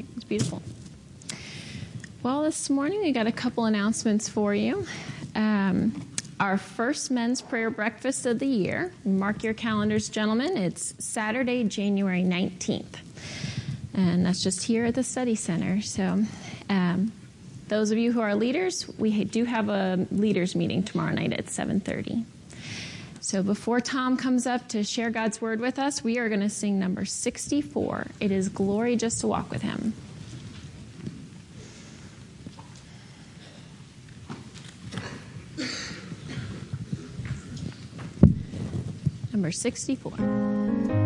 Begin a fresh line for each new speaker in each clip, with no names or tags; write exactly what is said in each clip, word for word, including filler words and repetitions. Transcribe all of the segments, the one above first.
right, it's beautiful. Well, this morning we got a couple announcements for you. Um, our first men's prayer breakfast of the year. Mark your calendars, gentlemen. It's Saturday, January nineteenth. And that's just here at the study center. So um, those of you who are leaders, we do have a leaders meeting tomorrow night at seven thirty. So before Tom comes up to share God's word with us, we are going to sing number sixty-four. It is Glory Just to Walk with Him. Number sixty-four.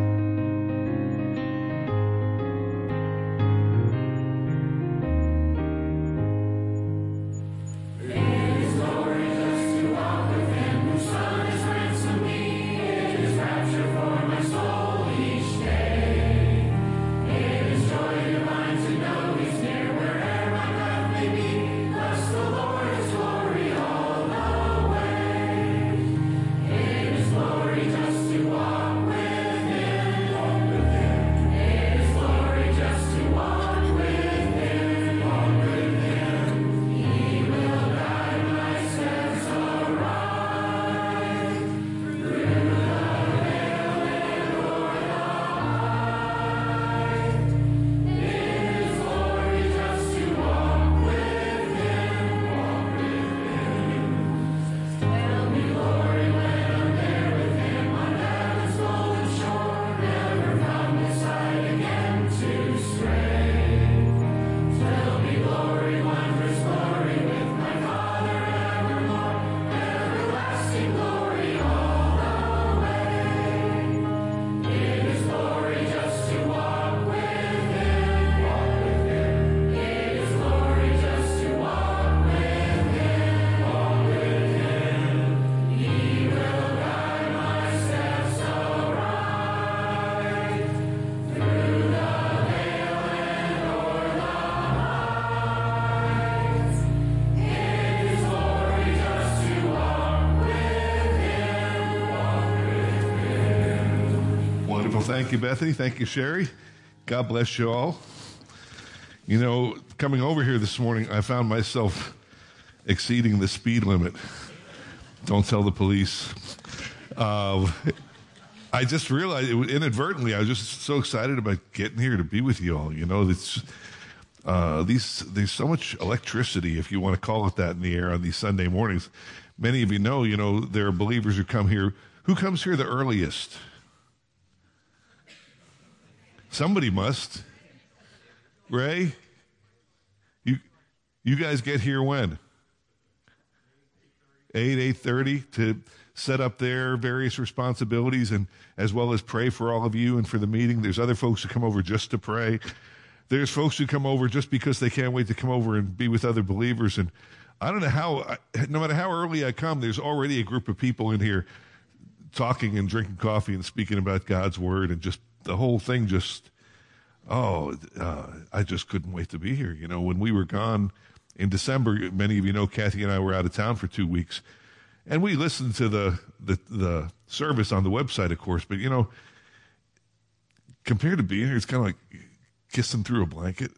Thank you, Bethany. Thank you, Sherry. God bless you all. You know, coming over here this morning, I found myself exceeding the speed limit. Don't tell the police. Uh, I just realized, it, inadvertently, I was just so excited about getting here to be with you all. You know, it's, uh, these, there's so much electricity, if you want to call it that, in the air on these Sunday mornings. Many of you know, you know, there are believers who come here. Who comes here the earliest? Somebody must. Ray? You you guys get here when? eight, eight thirty to set up their various responsibilities and as well as pray for all of you and for the meeting. There's other folks who come over just to pray. There's folks who come over just because they can't wait to come over and be with other believers. And I don't know how, no matter how early I come, there's already a group of people in here talking and drinking coffee and speaking about God's word, and just the whole thing just, oh, uh, I just couldn't wait to be here. You know, when we were gone in December, many of you know Kathy and I were out of town for two weeks, and we listened to the, the, the service on the website, of course, but, you know, compared to being here, it's kind of like kissing through a blanket.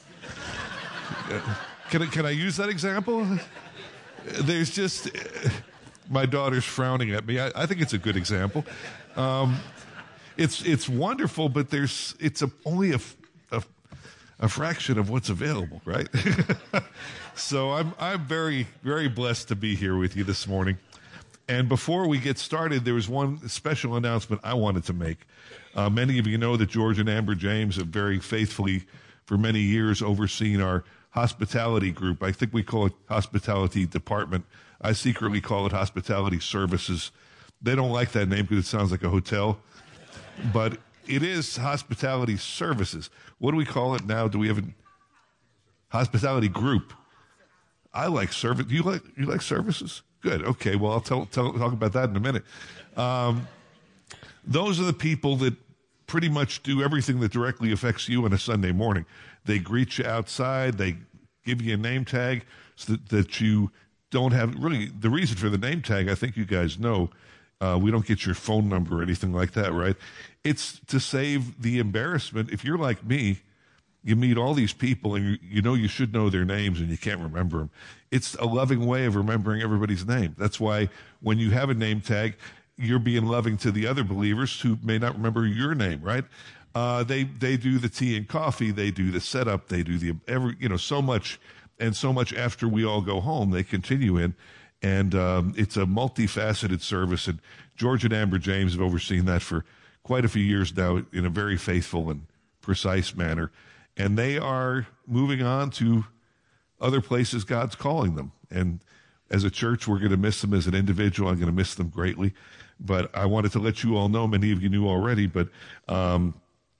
Can I, can I use that example? There's just, my daughter's frowning at me. I, I think it's a good example. Um, It's it's wonderful, but there's it's a, only a, a a fraction of what's available, right? So I'm I'm very very blessed to be here with you this morning. And before we get started, there was one special announcement I wanted to make. Uh, many of you know that George and Amber James have very faithfully, for many years, overseen our hospitality group. I think we call it hospitality department. I secretly call it hospitality services. They don't like that name because it sounds like a hotel. But it is hospitality services. What do we call it now? Do we have a hospitality group? I like service. Do you like you like services? Good. Okay. Well, I'll tell, tell talk about that in a minute. Um, those are the people that pretty much do everything that directly affects you on a Sunday morning. They greet you outside. They give you a name tag so that, that you don't have really the reason for the name tag. I think you guys know. Uh, we don't get your phone number or anything like that, right? It's to save the embarrassment. If you're like me, you meet all these people and you, you know you should know their names and you can't remember them. It's a loving way of remembering everybody's name. That's why when you have a name tag, you're being loving to the other believers who may not remember your name, right? Uh, they they do the tea and coffee, they do the setup, they do the every you know so much, and so much after we all go home, they continue in, and um, it's a multifaceted service. And George and Amber James have overseen that for quite a few years now in a very faithful and precise manner, and they are moving on to other places God's calling them. And as a church, we're going to miss them. As an individual, I'm going to miss them greatly. But I wanted to let you all know, many of you knew already, but um,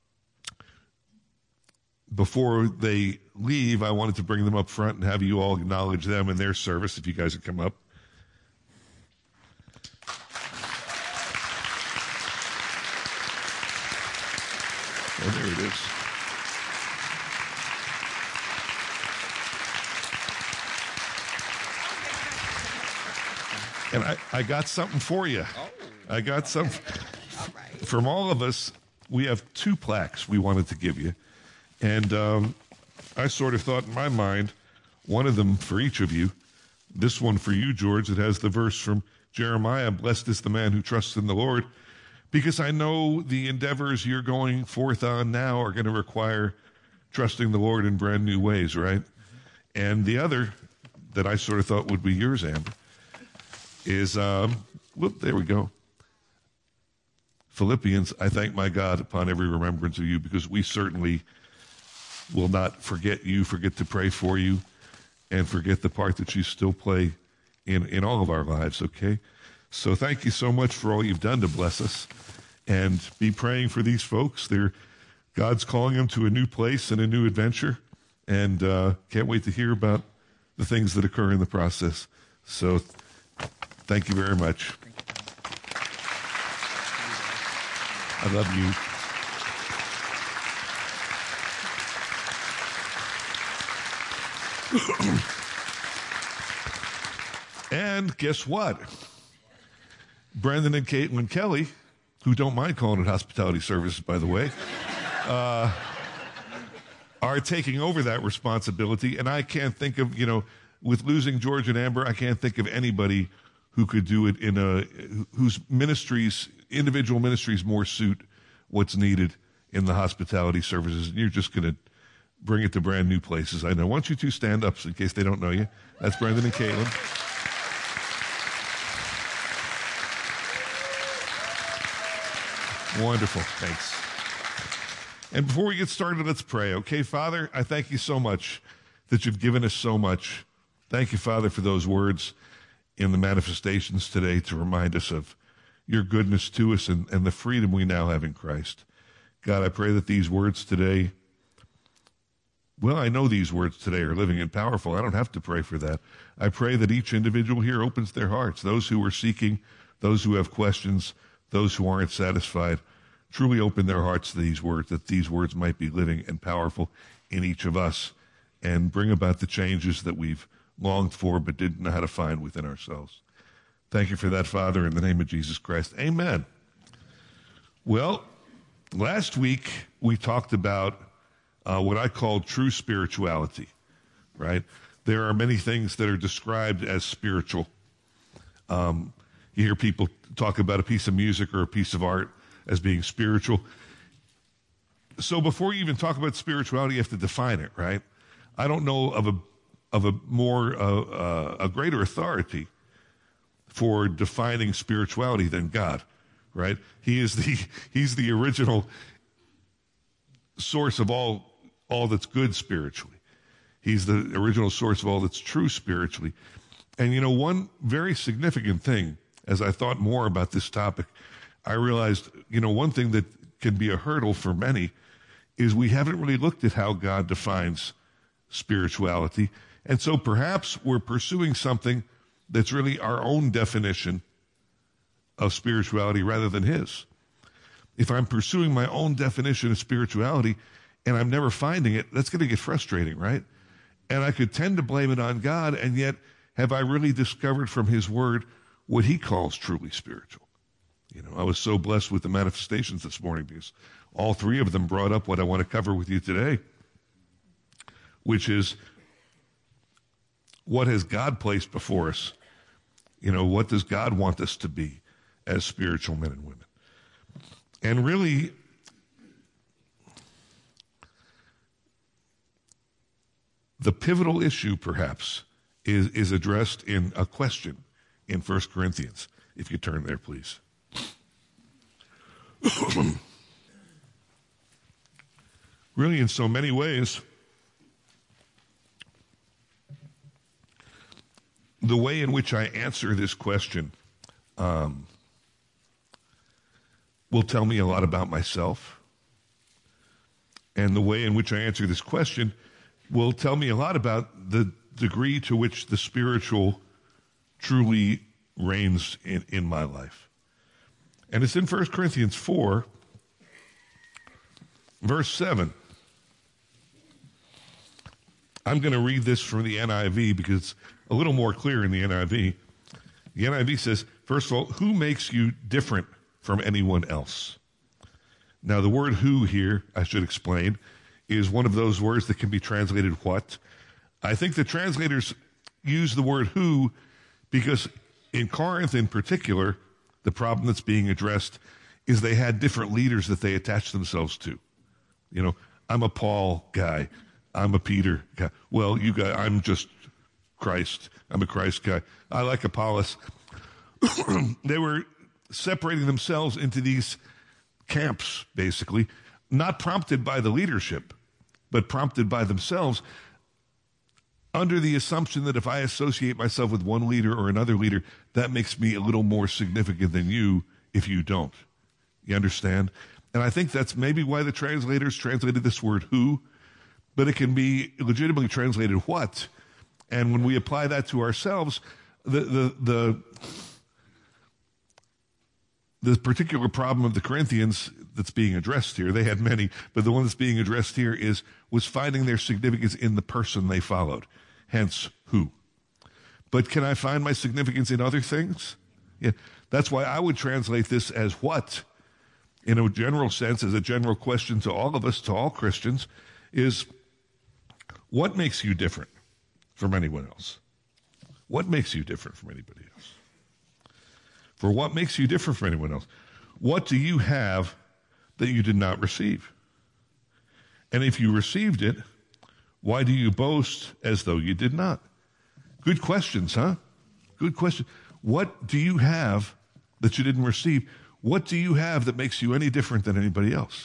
before they leave, I wanted to bring them up front and have you all acknowledge them and their service, if you guys would come up. Oh, there it is. And I, I got something for you.
Oh.
I got some.
All right.
From all of us, we have two plaques we wanted to give you. And um, I sort of thought in my mind, one of them for each of you. This one for you, George, it has the verse from Jeremiah, "Blessed is the man who trusts in the Lord," because I know the endeavors you're going forth on now are going to require trusting the Lord in brand new ways, right? And the other that I sort of thought would be yours, Amber, is, um, whoop, there we go. Philippians, "I thank my God upon every remembrance of you," because we certainly will not forget you, forget to pray for you, and forget the part that you still play in, in all of our lives, okay? So thank you so much for all you've done to bless us. And be praying for these folks. They're, God's calling them to a new place and a new adventure. And uh, can't wait to hear about the things that occur in the process. So thank you very much. I love you. And guess what? Brendan and Caitlin Kelly, who don't mind calling it hospitality services, by the way, uh, are taking over that responsibility. And I can't think of, you know, with losing George and Amber, I can't think of anybody who could do it in a, whose ministries, individual ministries more suit what's needed in the hospitality services. And you're just going to bring it to brand new places. I know. Why don't you two stand up in case they don't know you? That's Brendan and Caitlin. Wonderful. Thanks. And before we get started, let's pray. Okay, Father, I thank you so much that you've given us so much. Thank you, Father, for those words in the manifestations today to remind us of your goodness to us and, and the freedom we now have in Christ. God, I pray that these words today, well, I know these words today are living and powerful. I don't have to pray for that. I pray that each individual here opens their hearts. Those who are seeking, those who have questions, those who aren't satisfied, truly open their hearts to these words, that these words might be living and powerful in each of us and bring about the changes that we've longed for but didn't know how to find within ourselves. Thank you for that, Father, in the name of Jesus Christ. Amen. Well, last week we talked about uh, what I call true spirituality, right? There are many things that are described as spiritual. Um, you hear people talk about a piece of music or a piece of art as being spiritual. So before you even talk about spirituality, you have to define it, right? I don't know of a of a more uh, uh, a greater authority for defining spirituality than God, right? He is the he's the original source of all all that's good spiritually. He's the original source of all that's true spiritually. And you know, one very significant thing, as I thought more about this topic, I realized, you know, one thing that can be a hurdle for many is we haven't really looked at how God defines spirituality. And so perhaps we're pursuing something that's really our own definition of spirituality rather than his. If I'm pursuing my own definition of spirituality and I'm never finding it, that's going to get frustrating, right? And I could tend to blame it on God, and yet have I really discovered from his word what he calls truly spiritual? You know, I was so blessed with the manifestations this morning because all three of them brought up what I want to cover with you today. which is what has God placed before us? You know, what does God want us to be as spiritual men and women? And really, the pivotal issue, perhaps, is, is addressed in a question in First Corinthians. If you turn there, please. Really, in so many ways, the way in which I answer this question um, will tell me a lot about myself. And the way in which I answer this question will tell me a lot about the degree to which the spiritual truly reigns in, in my life. And it's in First Corinthians four, verse seven. I'm going to read this from the N I V because it's a little more clear in the N I V. The N I V says, first of all, who makes you different from anyone else? Now, the word who here, I should explain, is one of those words that can be translated what. I think the translators use the word who because in Corinth in particular, the problem that's being addressed is they had different leaders that they attached themselves to. You know, I'm a Paul guy. I'm a Peter guy. Well, you guys, I'm just Christ. I'm a Christ guy. I like Apollos. They were separating themselves into these camps, basically, not prompted by the leadership, but prompted by themselves, under the assumption that if I associate myself with one leader or another leader, that makes me a little more significant than you if you don't. You understand? And I think that's maybe why the translators translated this word who, but it can be legitimately translated what. And when we apply that to ourselves, the the the the particular problem of the Corinthians that's being addressed here, they had many, but the one that's being addressed here is was finding their significance in the person they followed, hence who. But can I find my significance in other things? Yeah, that's why I would translate this as what, in a general sense, as a general question to all of us, to all Christians, is what makes you different from anyone else? What makes you different from anybody else? For what makes you different from anyone else? What do you have that you did not receive? And if you received it, why do you boast as though you did not? Good questions, huh? Good question. What do you have that you didn't receive? What do you have that makes you any different than anybody else?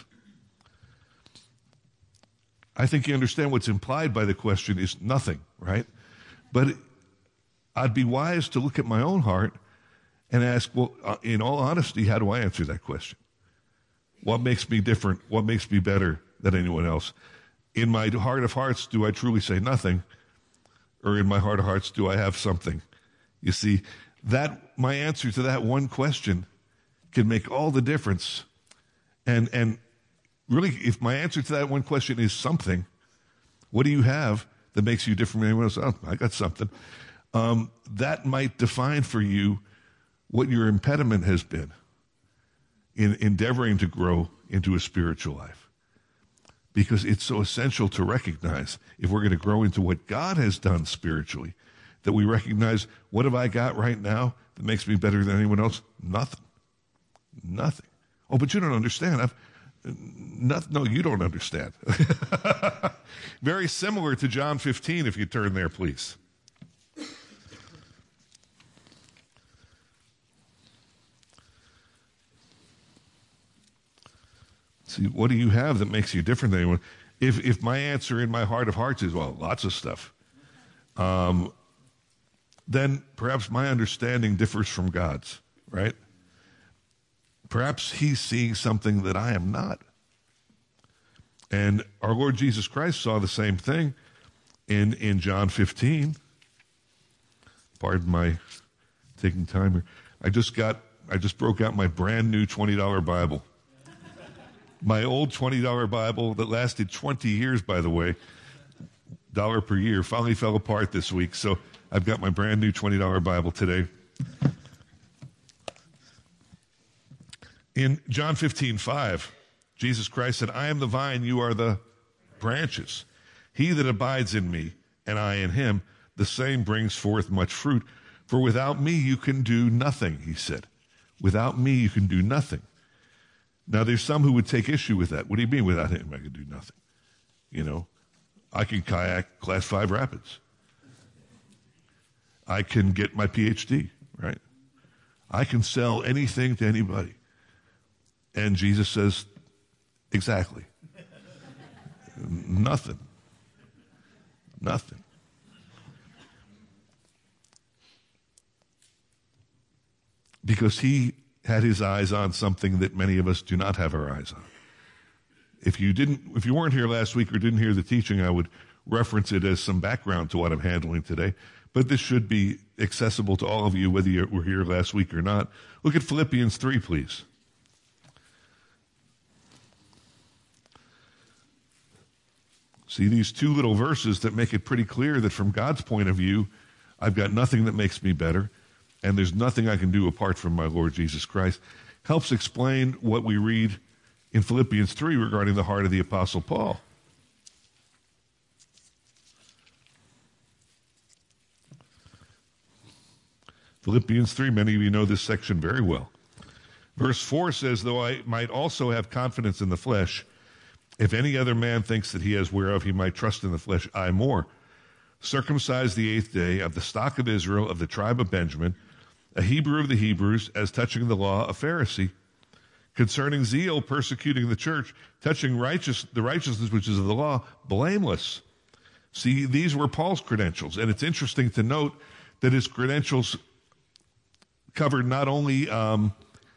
I think you understand what's implied by the question is nothing, right? But I'd be wise to look at my own heart and ask, well, uh, in all honesty, how do I answer that question? What makes me different? What makes me better than anyone else? In my heart of hearts, do I truly say nothing? Or in my heart of hearts, do I have something? You see, that my answer to that one question can make all the difference. And and really, if my answer to that one question is something, what do you have that makes you different from anyone else? Oh, I got something. Um, that might define for you what your impediment has been in endeavoring to grow into a spiritual life. Because it's so essential to recognize, if we're going to grow into what God has done spiritually, that we recognize, what have I got right now that makes me better than anyone else? Nothing. Nothing. Oh, but you don't understand. I've, not, no, you don't understand. Very similar to John fifteen, if you turn there, please. See, what do you have that makes you different than anyone? If if my answer in my heart of hearts is, well, lots of stuff, um, then perhaps my understanding differs from God's, right? Perhaps he's seeing something that I am not. And our Lord Jesus Christ saw the same thing in, in John fifteen. Pardon my taking time here. I just got, I just broke out my brand new twenty dollar Bible. My old twenty dollar Bible that lasted twenty years, by the way, dollar per year, finally fell apart this week. So I've got my brand new twenty dollar Bible today. In John fifteen five, Jesus Christ said, I am the vine, you are the branches. He that abides in me, and I in him, the same brings forth much fruit. For without me you can do nothing, he said. Without me you can do nothing. Now there's some who would take issue with that. What do you mean without him I can do nothing? You know, I can kayak class five rapids. I can get my P H D, right? I can sell anything to anybody. And Jesus says, exactly. Nothing. Nothing. Because he had his eyes on something that many of us do not have our eyes on. If you didn't, if you weren't here last week or didn't hear the teaching, I would reference it as some background to what I'm handling today. But this should be accessible to all of you, whether you were here last week or not. Look at Philippians three, please. See these two little verses that make it pretty clear that from God's point of view, I've got nothing that makes me better, and there's nothing I can do apart from my Lord Jesus Christ. Helps explain what we read in Philippians three regarding the heart of the Apostle Paul. Philippians three, many of you know this section very well. Verse four says, though I might also have confidence in the flesh, if any other man thinks that he has whereof he might trust in the flesh, I more. Circumcised the eighth day, of the stock of Israel, of the tribe of Benjamin, a Hebrew of the Hebrews, as touching the law, a Pharisee, concerning zeal, persecuting the church, touching righteous, the righteousness which is of the law, blameless. See, these were Paul's credentials, and it's interesting to note that his credentials covered not only um,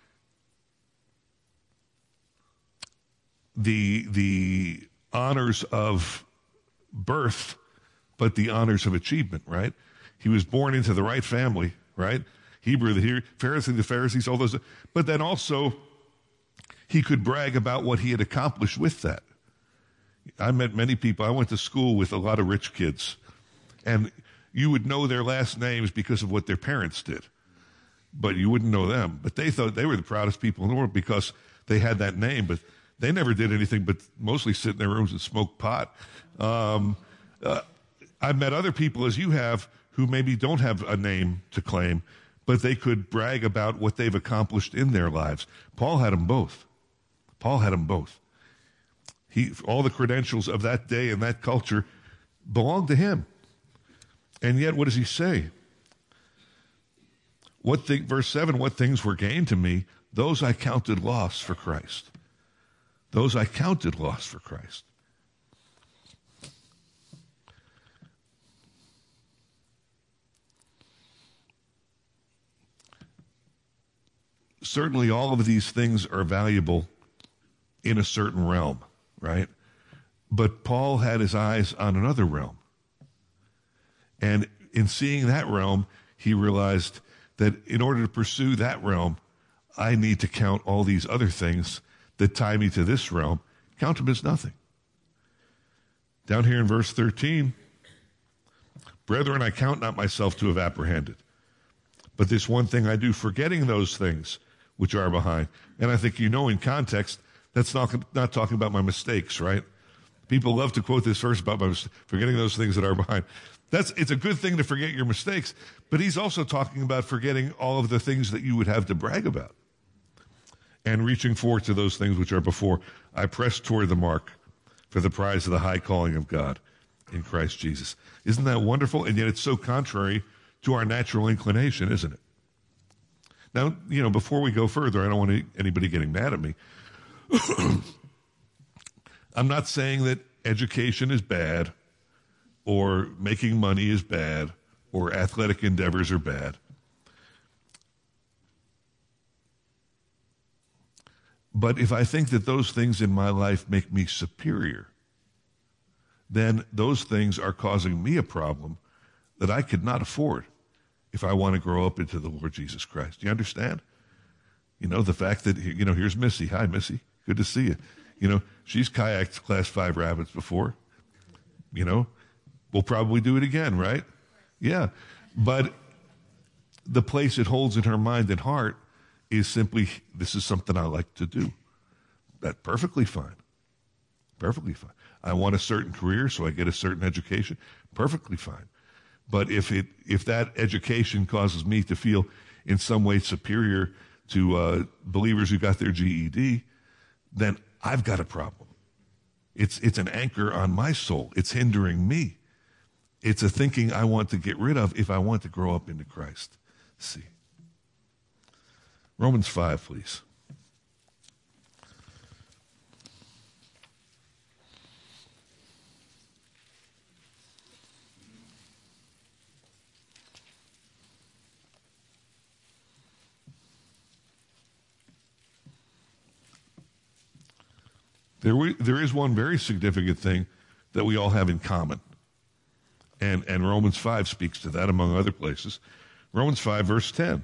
the the honors of birth, but the honors of achievement, right? He was born into the right family, right? Hebrew, the Hebrew, Pharisee, the Pharisees, all those. But then also, he could brag about what he had accomplished with that. I met many people. I went to school with a lot of rich kids, and you would know their last names because of what their parents did, but you wouldn't know them. But they thought they were the proudest people in the world because they had that name, but they never did anything but mostly sit in their rooms and smoke pot. Um, uh, I've met other people, as you have, who maybe don't have a name to claim, but they could brag about what they've accomplished in their lives. Paul had them both. Paul had them both. He, all the credentials of that day and that culture belonged to him. And yet, what does he say? What thing, verse seven, what things were gained to me, those I counted loss for Christ. Those I counted loss for Christ. Certainly all of these things are valuable in a certain realm, right? But Paul had his eyes on another realm. And in seeing that realm, he realized that in order to pursue that realm, I need to count all these other things that tie me to this realm, count them as nothing. Down here in verse thirteen, brethren, I count not myself to have apprehended, but this one thing I do, forgetting those things which are behind. And I think you know in context, that's not, not talking about my mistakes, right? People love to quote this verse about my, forgetting those things that are behind. That's, it's a good thing to forget your mistakes, but he's also talking about forgetting all of the things that you would have to brag about and reaching forward to those things which are before. I press toward the mark for the prize of the high calling of God in Christ Jesus. Isn't that wonderful? And yet it's so contrary to our natural inclination, isn't it? Now, you know, before we go further, I don't want anybody getting mad at me. I'm not saying that education is bad or making money is bad or athletic endeavors are bad. But if I think that those things in my life make me superior, then those things are causing me a problem that I could not afford if I want to grow up into the Lord Jesus Christ. Do you understand? You know, the fact that, you know, here's Missy. Hi, Missy. Good to see you. You know, she's kayaked class five rapids before. You know, we'll probably do it again, right? Yeah. But the place it holds in her mind and heart is simply, this is something I like to do. That's perfectly fine. Perfectly fine. I want a certain career, so I get a certain education. Perfectly fine. But if it if that education causes me to feel in some way superior to uh, believers who got their G E D, then I've got a problem. It's it's an anchor on my soul. It's hindering me. It's a thinking I want to get rid of if I want to grow up into Christ. See. Romans five, please. There, we, there is one very significant thing that we all have in common. And, and Romans five speaks to that, among other places. Romans five, verse ten.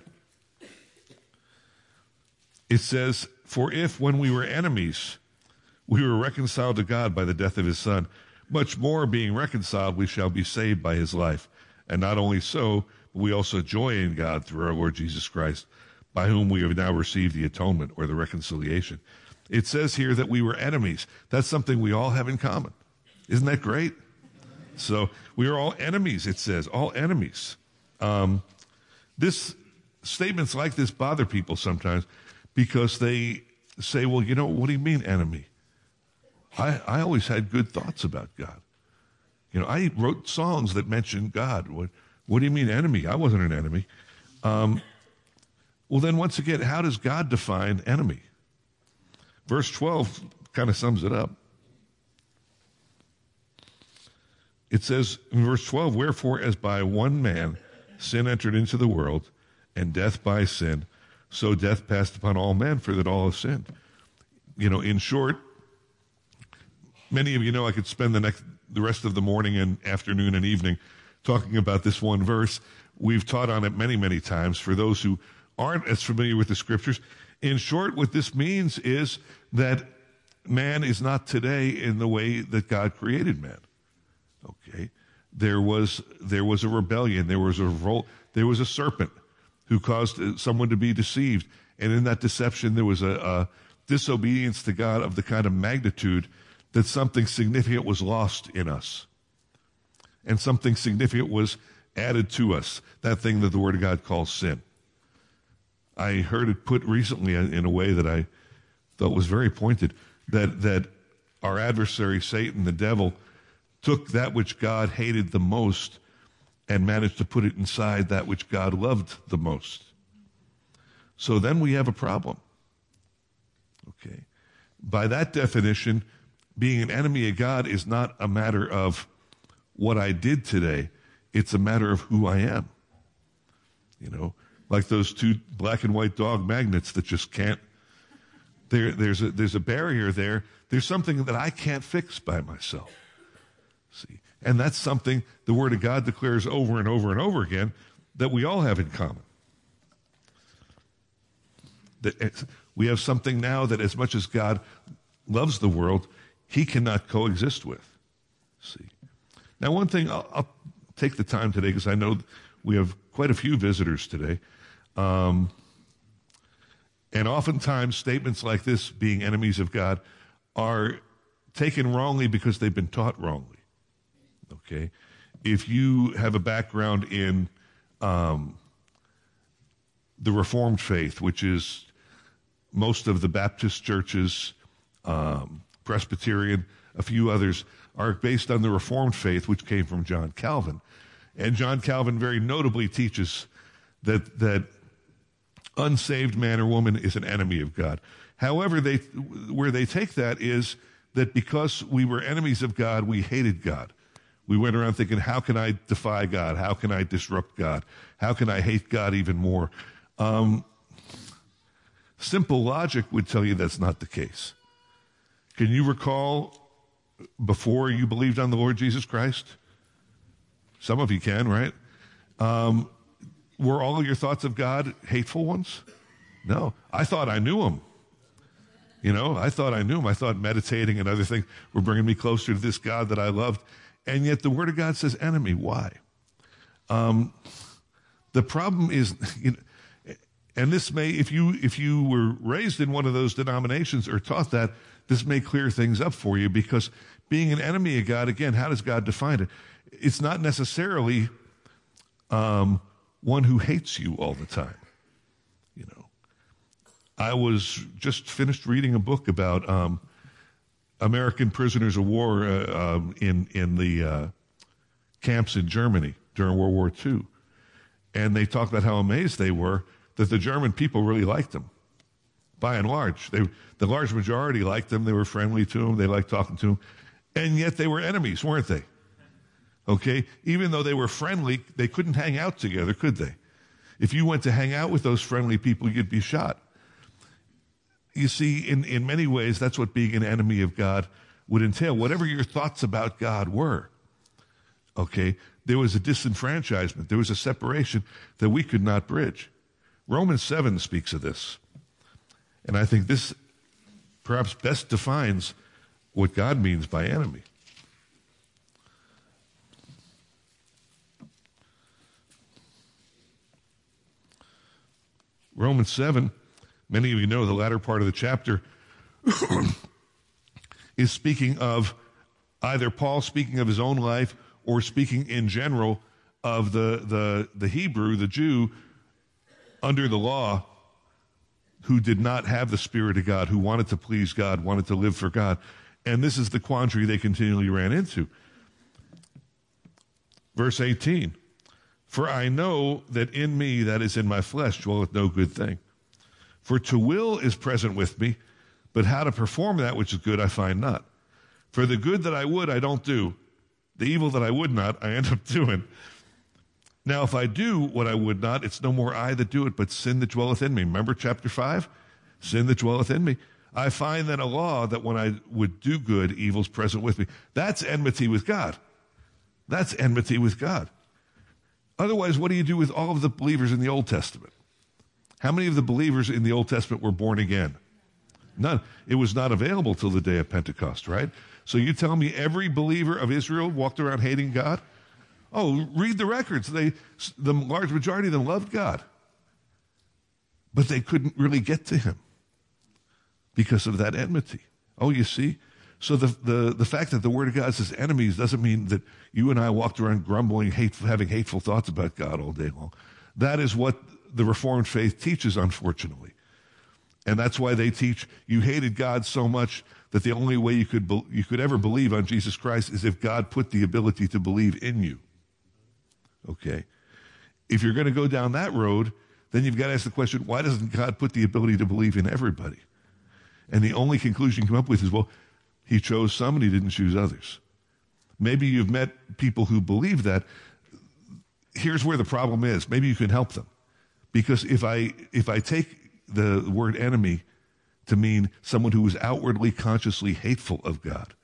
It says, "For if, when we were enemies, we were reconciled to God by the death of his Son, much more being reconciled, we shall be saved by his life. And not only so, but we also joy in God through our Lord Jesus Christ, by whom we have now received the atonement," or the reconciliation. It says here that we were enemies. That's something we all have in common. Isn't that great? So we are all enemies, it says, all enemies. Um, this statements like this bother people sometimes because they say, well, you know, what do you mean enemy? I, I always had good thoughts about God. You know, I wrote songs that mentioned God. What, what do you mean enemy? I wasn't an enemy. Um, well, then once again, how does God define enemy? Verse twelve kind of sums it up. It says in verse twelve, "Wherefore, as by one man sin entered into the world, and death by sin, so death passed upon all men, for that all have sinned." You know, in short, many of you know I could spend the next, the rest of the morning and afternoon and evening talking about this one verse. We've taught on it many, many times. For those who aren't as familiar with the scriptures, in short, what this means is that man is not today in the way that God created man. Okay, there was there was a rebellion. There was a revolt. There was a serpent who caused someone to be deceived, and in that deception, there was a, a disobedience to God of the kind of magnitude that something significant was lost in us, and something significant was added to us. That thing that the Word of God calls sin. I heard it put recently in a way that I thought was very pointed. That that our adversary, Satan, the devil, took that which God hated the most and managed to put it inside that which God loved the most. So then we have a problem. Okay. By that definition, being an enemy of God is not a matter of what I did today. It's a matter of who I am. You know, like those two black and white dog magnets that just can't, there, there's a, there's a barrier there. There's something that I can't fix by myself. See, and that's something the Word of God declares over and over and over again that we all have in common. That we have something now that as much as God loves the world, he cannot coexist with. See. Now, one thing, I'll, I'll take the time today because I know we have quite a few visitors today. Um, and oftentimes statements like this, being enemies of God, are taken wrongly because they've been taught wrongly. Okay? If you have a background in um, the Reformed faith, which is most of the Baptist churches, um, Presbyterian, a few others, are based on the Reformed faith, which came from John Calvin. And John Calvin very notably teaches that that unsaved man or woman is an enemy of God. However, they where they take that is that because we were enemies of God, we hated God. We went around thinking, how can I defy God? How can I disrupt God? How can I hate God even more? Um, simple logic would tell you that's not the case. Can you recall before you believed on the Lord Jesus Christ? Some of you can, right? Um, were all of your thoughts of God hateful ones? No. I thought I knew him. You know, I thought I knew him. I thought meditating and other things were bringing me closer to this God that I loved. And yet the Word of God says enemy. Why? Um, the problem is, you know, And this may, if you if you were raised in one of those denominations or taught that, this may clear things up for you, because being an enemy of God, again, how does God define it? It's not necessarily um, one who hates you all the time. You know, I was just finished reading a book about um, American prisoners of war uh, um, in in the uh, camps in Germany during World War Two, and they talked about how amazed they were that the German people really liked them. By and large, they the large majority liked them. They were friendly to them. They liked talking to them, and yet they were enemies, weren't they? Okay, even though they were friendly, they couldn't hang out together, could they? If you went to hang out with those friendly people, you'd be shot. You see, in, in many ways, that's what being an enemy of God would entail. Whatever your thoughts about God were, okay, there was a disenfranchisement. There was a separation that we could not bridge. Romans seven speaks of this. And I think this perhaps best defines what God means by enemy. Romans seven, many of you know the latter part of the chapter, is speaking of either Paul speaking of his own life or speaking in general of the, the, the Hebrew, the Jew, under the law, who did not have the Spirit of God, who wanted to please God, wanted to live for God. And this is the quandary they continually ran into. Verse eighteen, for I know that in me, that is in my flesh, dwelleth no good thing. For to will is present with me, but how to perform that which is good I find not. For the good that I would, I don't do. The evil that I would not, I end up doing. Now, if I do what I would not, it's no more I that do it, but sin that dwelleth in me. Remember chapter five? Sin that dwelleth in me. I find then a law that when I would do good, evil's present with me. That's enmity with God. That's enmity with God. Otherwise, what do you do with all of the believers in the Old Testament? How many of the believers in the Old Testament were born again? None. It was not available till the day of Pentecost, right? So you tell me every believer of Israel walked around hating God? Oh, read the records. They, the large majority of them loved God. But they couldn't really get to him because of that enmity. Oh, you see? So the, the, the fact that the Word of God says enemies doesn't mean that you and I walked around grumbling, hateful, having hateful thoughts about God all day long. That is what the Reformed faith teaches, unfortunately. And that's why they teach you hated God so much that the only way you could, be, you could ever believe on Jesus Christ is if God put the ability to believe in you. Okay? If you're going to go down that road, then you've got to ask the question, why doesn't God put the ability to believe in everybody? And the only conclusion you come up with is, well, he chose some and he didn't choose others. Maybe you've met people who believe that. Here's where the problem is. Maybe you can help them. Because if I if I take the word enemy to mean someone who is outwardly, consciously hateful of God,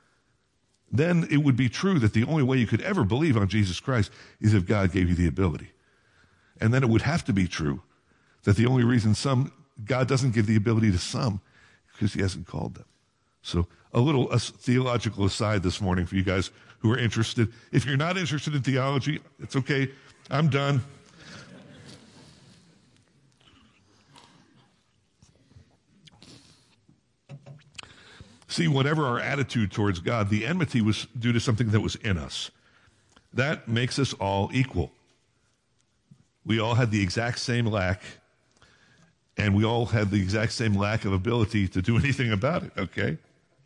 then it would be true that the only way you could ever believe on Jesus Christ is if God gave you the ability. And then it would have to be true that the only reason some God doesn't give the ability to some because he hasn't called them. So a little a theological aside this morning for you guys who are interested. If you're not interested in theology, it's okay. I'm done. See, whatever our attitude towards God, the enmity was due to something that was in us. That makes us all equal. We all had the exact same lack, and we all had the exact same lack of ability to do anything about it, okay?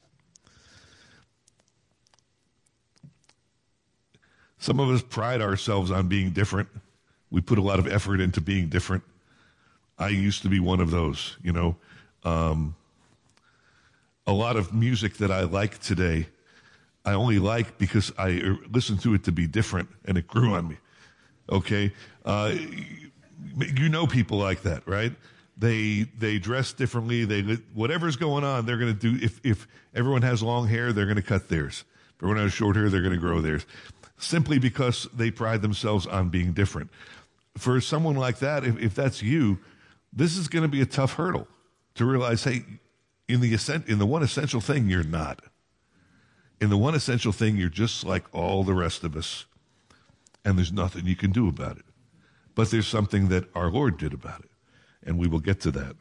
Some of us pride ourselves on being different. We put a lot of effort into being different. I used to be one of those, you know. Um, a lot of music that I like today, I only like because I listened to it to be different, and it grew on me, okay? Uh, you know people like that, right? They they dress differently. They whatever's going on, they're going to do. If if everyone has long hair, they're going to cut theirs. If everyone has short hair, they're going to grow theirs. Simply because they pride themselves on being different. For someone like that, if, if that's you, this is going to be a tough hurdle to realize, hey, in the in the one essential thing, you're not. In the one essential thing, you're just like all the rest of us, and there's nothing you can do about it. But there's something that our Lord did about it, and we will get to that.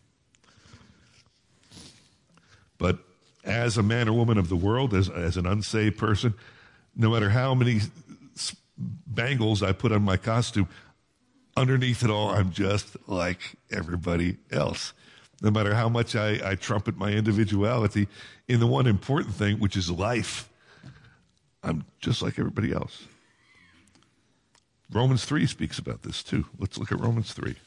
But as a man or woman of the world, as, as an unsaved person, no matter how many bangles I put on my costume, underneath it all, I'm just like everybody else. No matter how much I, I trumpet my individuality in the one important thing, which is life, I'm just like everybody else. Romans three speaks about this too. Let's look at Romans three.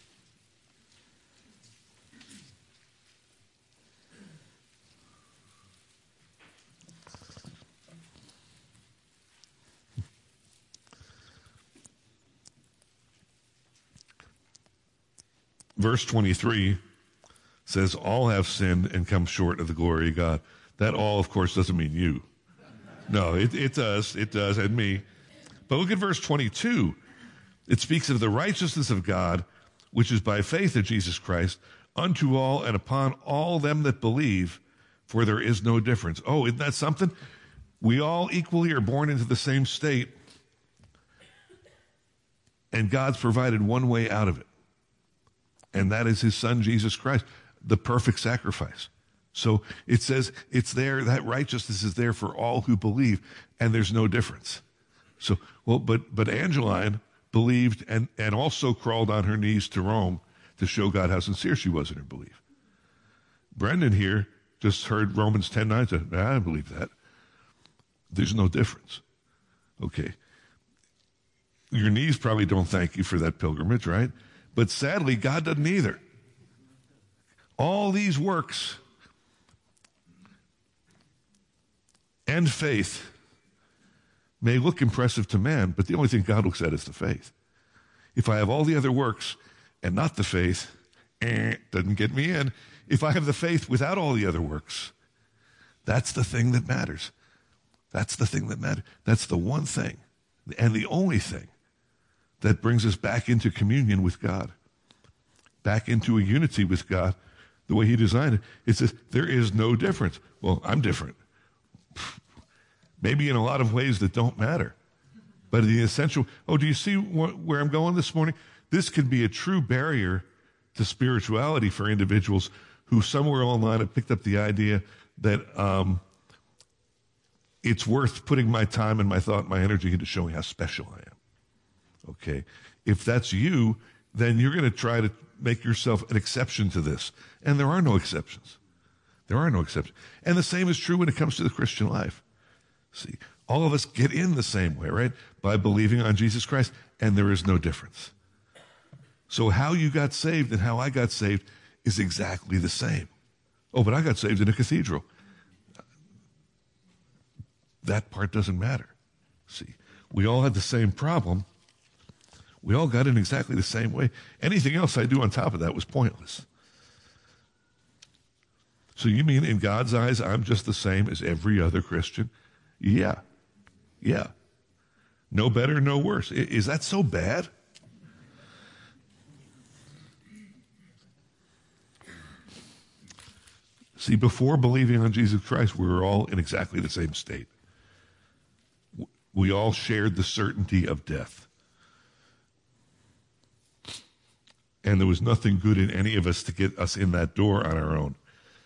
Verse twenty-three says, all have sinned and come short of the glory of God. That all, of course, doesn't mean you. No, it, it does. It does, and me. But look at verse twenty-two. It speaks of the righteousness of God, which is by faith in Jesus Christ, unto all and upon all them that believe, for there is no difference. Oh, isn't that something? We all equally are born into the same state, and God's provided one way out of it. And that is his son, Jesus Christ, the perfect sacrifice. So it says it's there, that righteousness is there for all who believe, and there's no difference. So, well, but, but Angeline believed and, and also crawled on her knees to Rome to show God how sincere she was in her belief. Brendan here just heard Romans ten nine, said, I don't believe that. There's no difference. Okay. Your knees probably don't thank you for that pilgrimage, right? But sadly, God doesn't either. All these works and faith may look impressive to man, but the only thing God looks at is the faith. If I have all the other works and not the faith, eh, doesn't get me in. If I have the faith without all the other works, that's the thing that matters. That's the thing that matters. That's the one thing and the only thing that brings us back into communion with God, back into a unity with God, the way he designed it. It says, there is no difference. Well, I'm different. Maybe in a lot of ways that don't matter. But the essential, oh, do you see wh- where I'm going this morning? This can be a true barrier to spirituality for individuals who somewhere online have picked up the idea that um, it's worth putting my time and my thought and my energy into showing how special I am. Okay, if that's you, then you're going to try to make yourself an exception to this. And there are no exceptions. There are no exceptions. And the same is true when it comes to the Christian life. See, all of us get in the same way, right? By believing on Jesus Christ, and there is no difference. So how you got saved and how I got saved is exactly the same. Oh, but I got saved in a cathedral. That part doesn't matter. See, we all had the same problem. We all got in exactly the same way. Anything else I do on top of that was pointless. So you mean in God's eyes, I'm just the same as every other Christian? Yeah. Yeah. No better, no worse. Is that so bad? See, before believing on Jesus Christ, we were all in exactly the same state. We all shared the certainty of death. And there was nothing good in any of us to get us in that door on our own.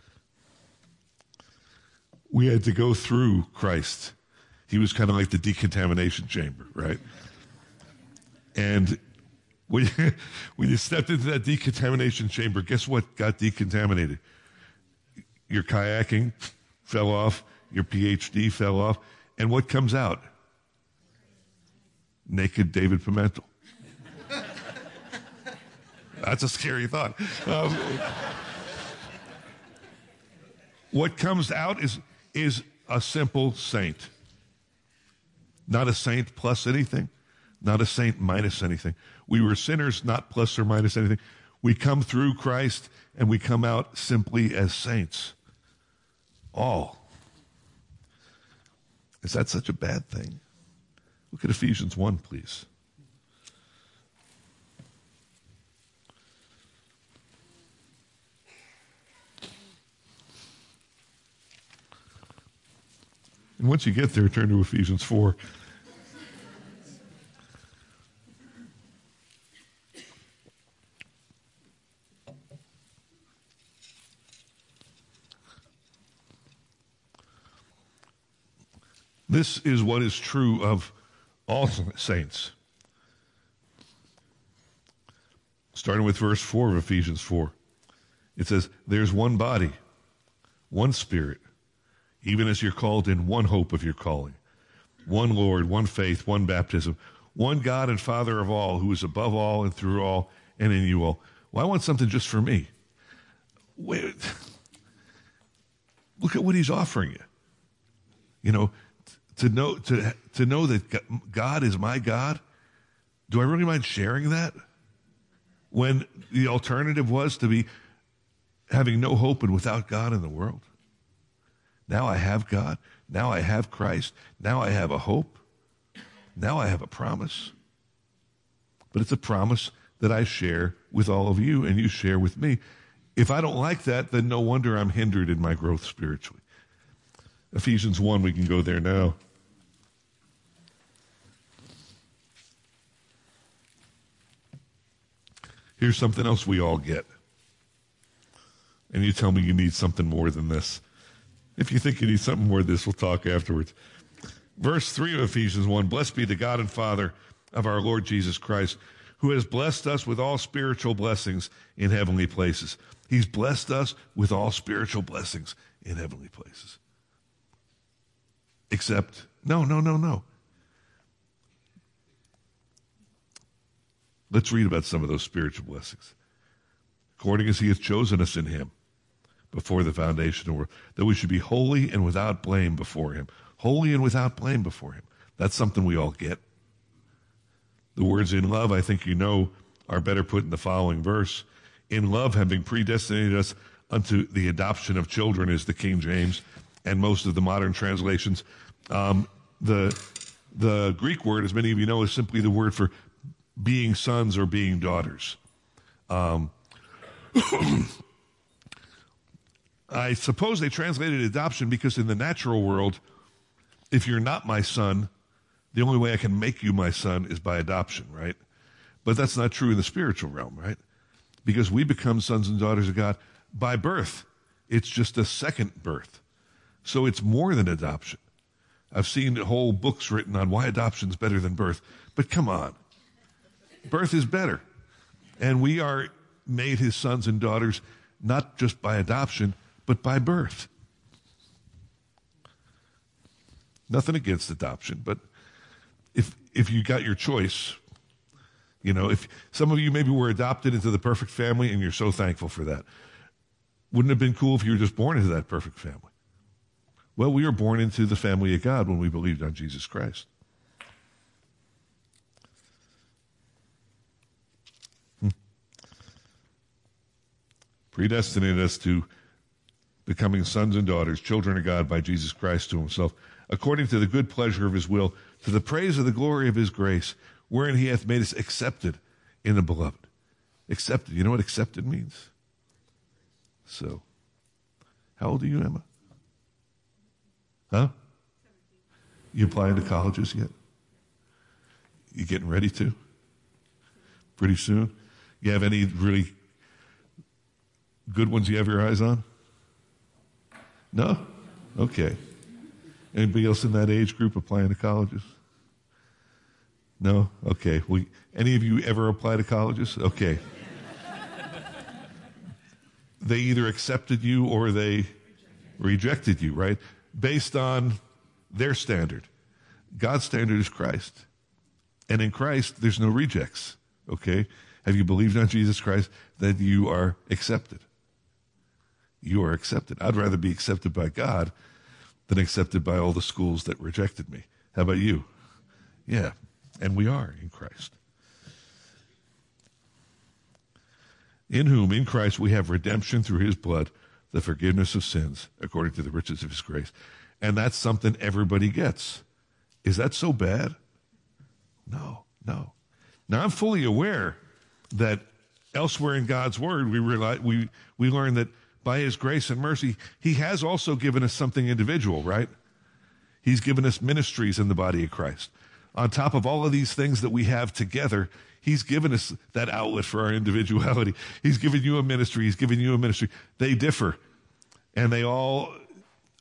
We had to go through Christ. He was kind of like the decontamination chamber, right? And when you, when you stepped into that decontamination chamber, guess what got decontaminated? Your kayaking fell off, your P H D fell off, and what comes out? Naked David Pimentel. That's a scary thought. Um, what comes out is, is a simple saint. Not a saint plus anything, not a saint minus anything. We were sinners, not plus or minus anything. We come through Christ and we come out simply as saints. All. Is that such a bad thing? Look at Ephesians one, please. And once you get there, turn to Ephesians four. This is what is true of all saints. Starting with verse four of Ephesians four. It says, there's one body, one Spirit, even as you're called in one hope of your calling. One Lord, one faith, one baptism, one God and Father of all, who is above all and through all and in you all. Well, I want something just for me. Wait, look at what he's offering you. You know, to know to to know that God is my God. Do I really mind sharing that? When the alternative was to be having no hope and without God in the world. Now I have God. Now I have Christ. Now I have a hope. Now I have a promise. But it's a promise that I share with all of you and you share with me. If I don't like that, then no wonder I'm hindered in my growth spiritually. Ephesians one, we can go there now. Here's something else we all get. And you tell me you need something more than this. If you think you need something more than this, we'll talk afterwards. Verse three of Ephesians one, blessed be the God and Father of our Lord Jesus Christ, who has blessed us with all spiritual blessings in heavenly places. He's blessed us with all spiritual blessings in heavenly places. Except, no, no, no, no. Let's read about some of those spiritual blessings. According as he hath chosen us in him before the foundation of the world, that we should be holy and without blame before him. Holy and without blame before him. That's something we all get. The words in love, I think you know, are better put in the following verse. In love, having predestinated us unto the adoption of children, is the King James, and most of the modern translations. Um, the the Greek word, as many of you know, is simply the word for being sons or being daughters. Um, I suppose they translated adoption because in the natural world, if you're not my son, the only way I can make you my son is by adoption, right? But that's not true in the spiritual realm, right? Because we become sons and daughters of God by birth. It's just a second birth. So it's more than adoption. I've seen whole books written on why adoption is better than birth. But come on. Birth is better. And we are made his sons and daughters not just by adoption, but by birth. Nothing against adoption, but if if you got your choice, you know, if some of you maybe were adopted into the perfect family and you're so thankful for that. Wouldn't it have been cool if you were just born into that perfect family? Well, we were born into the family of God when we believed on Jesus Christ. Hmm. Predestinated us to becoming sons and daughters, children of God by Jesus Christ to himself, according to the good pleasure of his will, to the praise of the glory of his grace, wherein he hath made us accepted in the beloved. Accepted. You know what accepted means? So, how old are you, Emma? Huh? You applying to colleges yet? You getting ready to? Pretty soon? You have any really good ones you have your eyes on? No? Okay. Anybody else in that age group applying to colleges? No? Okay. Well, any of you ever apply to colleges? Okay. They either accepted you or they rejected you, right? Based on their standard. God's standard is Christ. And in Christ, there's no rejects, okay? Have you believed on Jesus Christ? That you are accepted. You are accepted. I'd rather be accepted by God than accepted by all the schools that rejected me. How about you? Yeah, and we are in Christ. In whom, in Christ, we have redemption through his blood, the forgiveness of sins, according to the riches of his grace. And that's something everybody gets. Is that so bad? No, no. Now, I'm fully aware that elsewhere in God's word, we realize, we, we learn that by his grace and mercy, he has also given us something individual, right? He's given us ministries in the body of Christ. On top of all of these things that we have together, he's given us that outlet for our individuality. He's given you a ministry. He's given you a ministry. They differ, and they all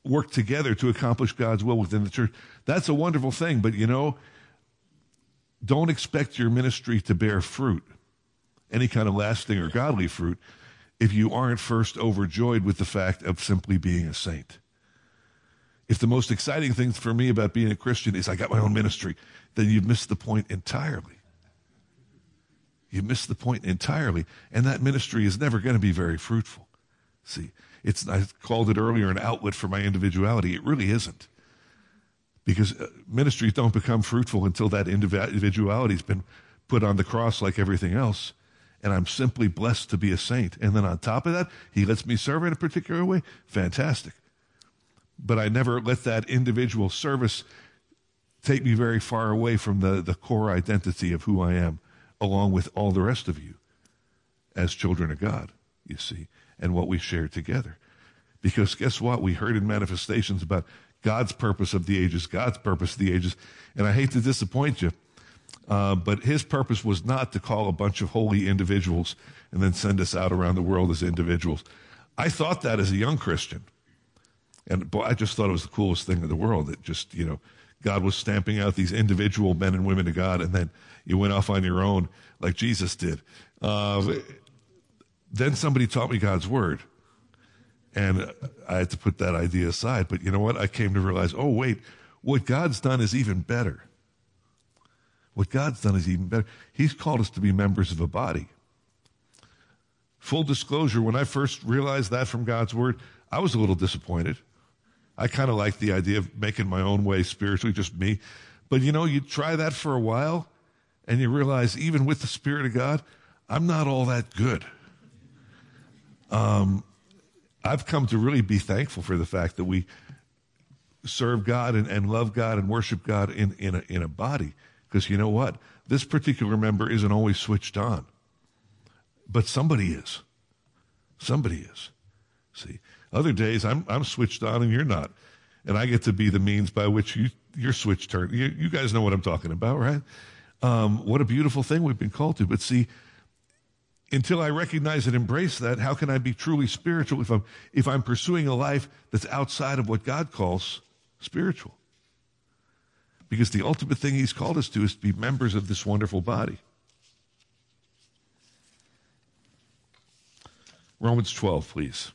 work together to accomplish God's will within the church. That's a wonderful thing, but you know, don't expect your ministry to bear fruit, any kind of lasting or godly fruit, if you aren't first overjoyed with the fact of simply being a saint. If the most exciting thing for me about being a Christian is I got my own ministry, then you've missed the point entirely. You've missed the point entirely, and that ministry is never going to be very fruitful. See, it's, I called it earlier an outlet for my individuality. It really isn't. Because ministries don't become fruitful until that individuality has been put on the cross like everything else. And I'm simply blessed to be a saint. And then on top of that, he lets me serve in a particular way. Fantastic. But I never let that individual service take me very far away from the, the core identity of who I am, along with all the rest of you as children of God, you see, and what we share together. Because guess what? We heard in Manifestations about God's purpose of the ages, God's purpose of the ages. And I hate to disappoint you, uh, but his purpose was not to call a bunch of holy individuals and then send us out around the world as individuals. I thought that as a young Christian. And boy, I just thought it was the coolest thing in the world. That just, you know, God was stamping out these individual men and women of God, and then you went off on your own like Jesus did. Uh, then somebody taught me God's word. And I had to put that idea aside. But you know what? I came to realize, oh, wait, what God's done is even better. What God's done is even better. He's called us to be members of a body. Full disclosure, when I first realized that from God's word, I was a little disappointed. I kind of liked the idea of making my own way spiritually, just me. But you know, you try that for a while, and you realize even with the Spirit of God, I'm not all that good. Um... I've come to really be thankful for the fact that we serve God and, and love God and worship God in, in, a, in a body. Because you know what? This particular member isn't always switched on. But somebody is. Somebody is. See, other days I'm, I'm switched on and you're not. And I get to be the means by which you, your switch turn. You, you guys know what I'm talking about, right? Um, what a beautiful thing we've been called to. But see, until I recognize and embrace that, how can I be truly spiritual if I'm, if I'm pursuing a life that's outside of what God calls spiritual? Because the ultimate thing he's called us to is to be members of this wonderful body. Romans twelve, please.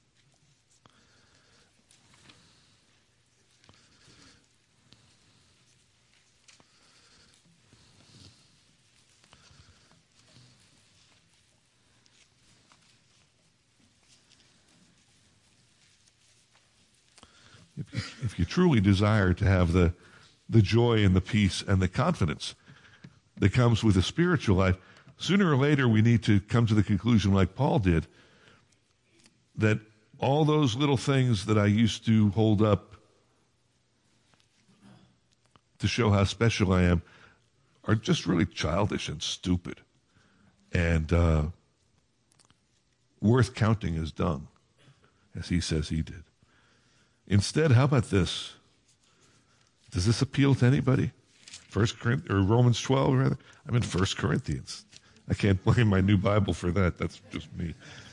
If you, if you truly desire to have the, the joy and the peace and the confidence that comes with a spiritual life, sooner or later we need to come to the conclusion, like Paul did, that all those little things that I used to hold up to show how special I am are just really childish and stupid and uh, worth counting as dung, as he says he did. Instead, how about this? Does this appeal to anybody? First Corinthians, or Romans twelve, rather? I'm in First Corinthians. I can't blame my new Bible for that. That's just me.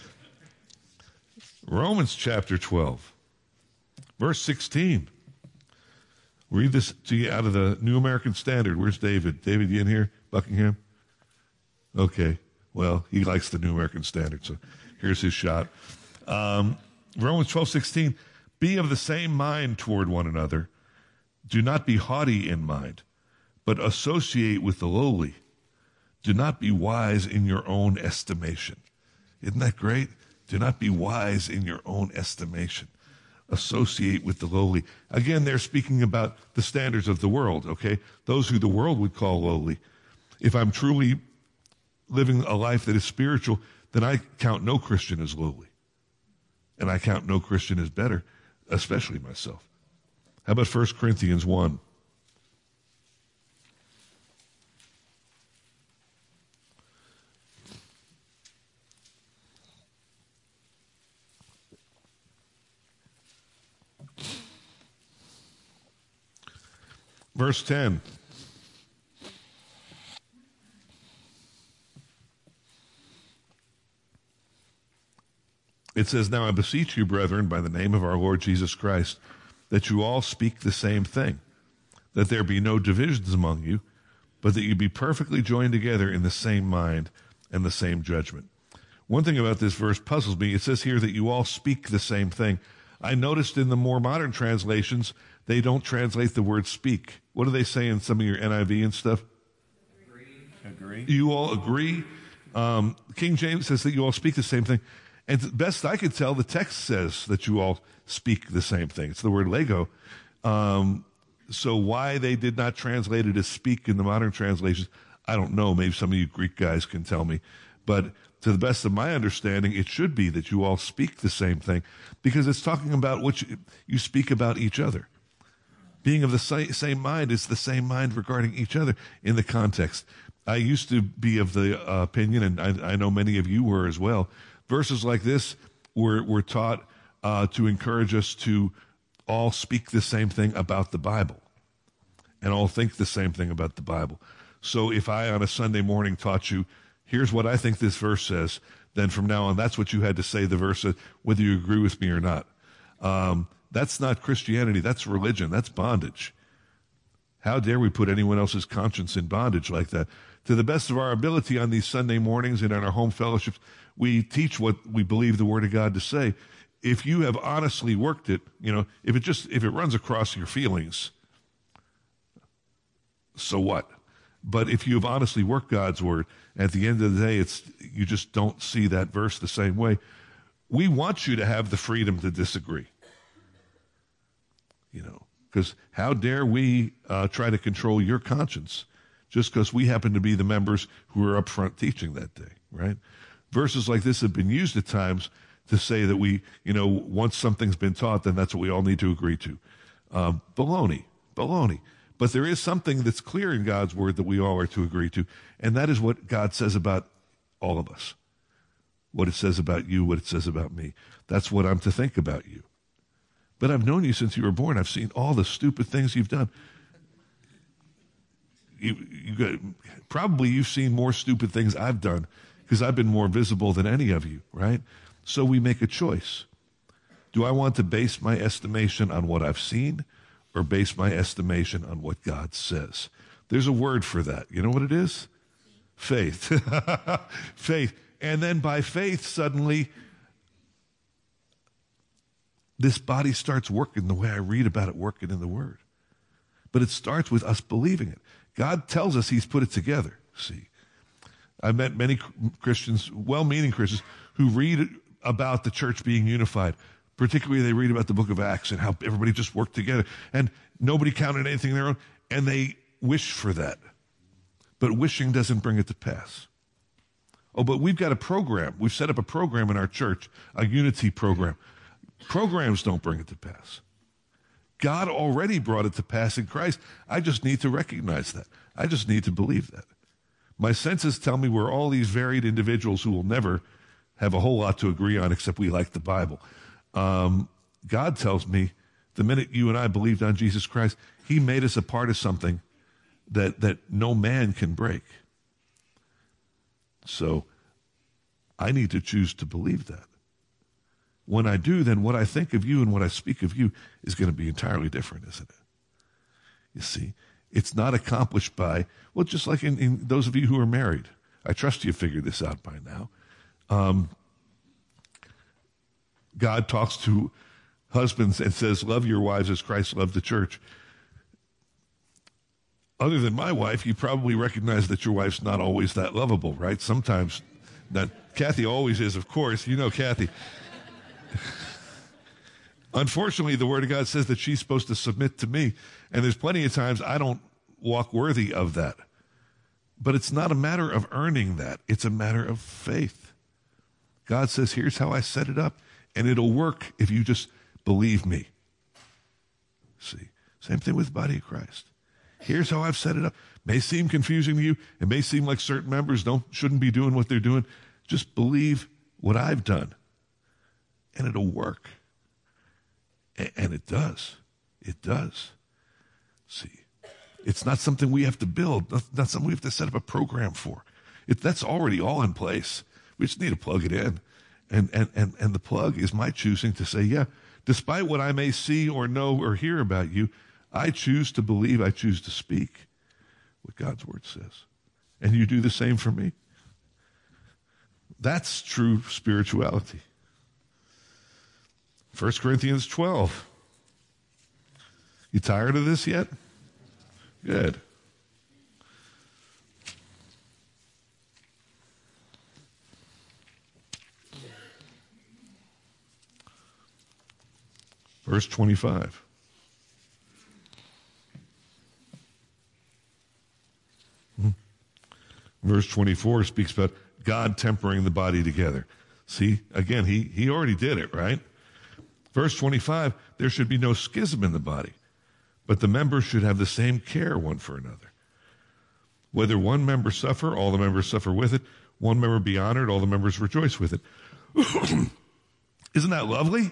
Romans chapter twelve, verse sixteen. Read this to you out of the New American Standard. Where's David? David, you in here? Buckingham? Okay. Well, he likes the New American Standard, so here's his shot. Um, Romans twelve sixteen. Be of the same mind toward one another. Do not be haughty in mind, but associate with the lowly. Do not be wise in your own estimation. Isn't that great? Do not be wise in your own estimation. Associate with the lowly. Again, they're speaking about the standards of the world, okay? Those who the world would call lowly. If I'm truly living a life that is spiritual, then I count no Christian as lowly. And I count no Christian as better, especially myself. How about First Corinthians one? Verse ten. It says, "Now I beseech you, brethren, by the name of our Lord Jesus Christ, that you all speak the same thing, that there be no divisions among you, but that you be perfectly joined together in the same mind and the same judgment." One thing about this verse puzzles me. It says here that you all speak the same thing. I noticed in the more modern translations, they don't translate the word speak. What do they say in some of your N I V and stuff? Agree. Agree. You all agree? Um, King James says that you all speak the same thing. And the best I could tell, the text says that you all speak the same thing. It's the word lego. Um, so why they did not translate it as speak in the modern translations, I don't know. Maybe some of you Greek guys can tell me. But to the best of my understanding, it should be that you all speak the same thing, because it's talking about what you, you speak about each other. Being of the same mind is the same mind regarding each other in the context. I used to be of the uh, opinion, and I, I know many of you were as well, verses like this were, were taught uh, to encourage us to all speak the same thing about the Bible and all think the same thing about the Bible. So if I on a Sunday morning taught you, here's what I think this verse says, then from now on, that's what you had to say the verse says, whether you agree with me or not. Um, that's not Christianity. That's religion. That's bondage. How dare we put anyone else's conscience in bondage like that? To the best of our ability on these Sunday mornings and in our home fellowships, we teach what we believe the Word of God to say. If you have honestly worked it, you know, if it just, if it runs across your feelings, so what? But if you have honestly worked God's Word, at the end of the day, it's, you just don't see that verse the same way. We want you to have the freedom to disagree. You know, because how dare we uh, try to control your conscience just because we happen to be the members who are up front teaching that day, right? Verses like this have been used at times to say that we, you know, once something's been taught, then that's what we all need to agree to. Um, baloney, baloney. But there is something that's clear in God's Word that we all are to agree to, and that is what God says about all of us. What it says about you, what it says about me. That's what I'm to think about you. But I've known you since you were born. I've seen all the stupid things you've done. You, you got, probably you've seen more stupid things I've done because I've been more visible than any of you, right? So we make a choice. Do I want to base my estimation on what I've seen or base my estimation on what God says? There's a word for that. You know what it is? Faith. Faith. And then by faith, suddenly, this body starts working the way I read about it working in the Word. But it starts with us believing it. God tells us He's put it together, see. I've met many Christians, well-meaning Christians, who read about the church being unified. Particularly, they read about the book of Acts and how everybody just worked together. And nobody counted anything their own. And they wish for that. But wishing doesn't bring it to pass. Oh, but we've got a program. We've set up a program in our church, a unity program. Programs don't bring it to pass. God already brought it to pass in Christ. I just need to recognize that. I just need to believe that. My senses tell me we're all these varied individuals who will never have a whole lot to agree on except we like the Bible. Um, God tells me the minute you and I believed on Jesus Christ, He made us a part of something that, that no man can break. So I need to choose to believe that. When I do, then what I think of you and what I speak of you is going to be entirely different, isn't it? You see, it's not accomplished by, well, just like in, in those of you who are married. I trust you figured this out by now. Um, God talks to husbands and says, love your wives as Christ loved the church. Other than my wife, you probably recognize that your wife's not always that lovable, right? Sometimes, not, Kathy always is, of course. You know Kathy. Unfortunately, the Word of God says that she's supposed to submit to me. And there's plenty of times I don't walk worthy of that. But it's not a matter of earning that. It's a matter of faith. God says, here's how I set it up. And it'll work if you just believe me. See, same thing with the body of Christ. Here's how I've set it up. May seem confusing to you. It may seem like certain members don't shouldn't be doing what they're doing. Just believe what I've done. And it'll work. And it does. It does. See, it's not something we have to build, not, not something we have to set up a program for. It, that's already all in place. We just need to plug it in. And, and, and, and the plug is my choosing to say, yeah, despite what I may see or know or hear about you, I choose to believe, I choose to speak what God's word says. And you do the same for me. That's true spirituality. First Corinthians twelve. You tired of this yet? Good. Verse twenty-five. Hmm. Verse twenty-four speaks about God tempering the body together. See, again, he, he already did it, right? Verse twenty-five, there should be no schism in the body, but the members should have the same care one for another. Whether one member suffer, all the members suffer with it. One member be honored, all the members rejoice with it. Isn't that lovely?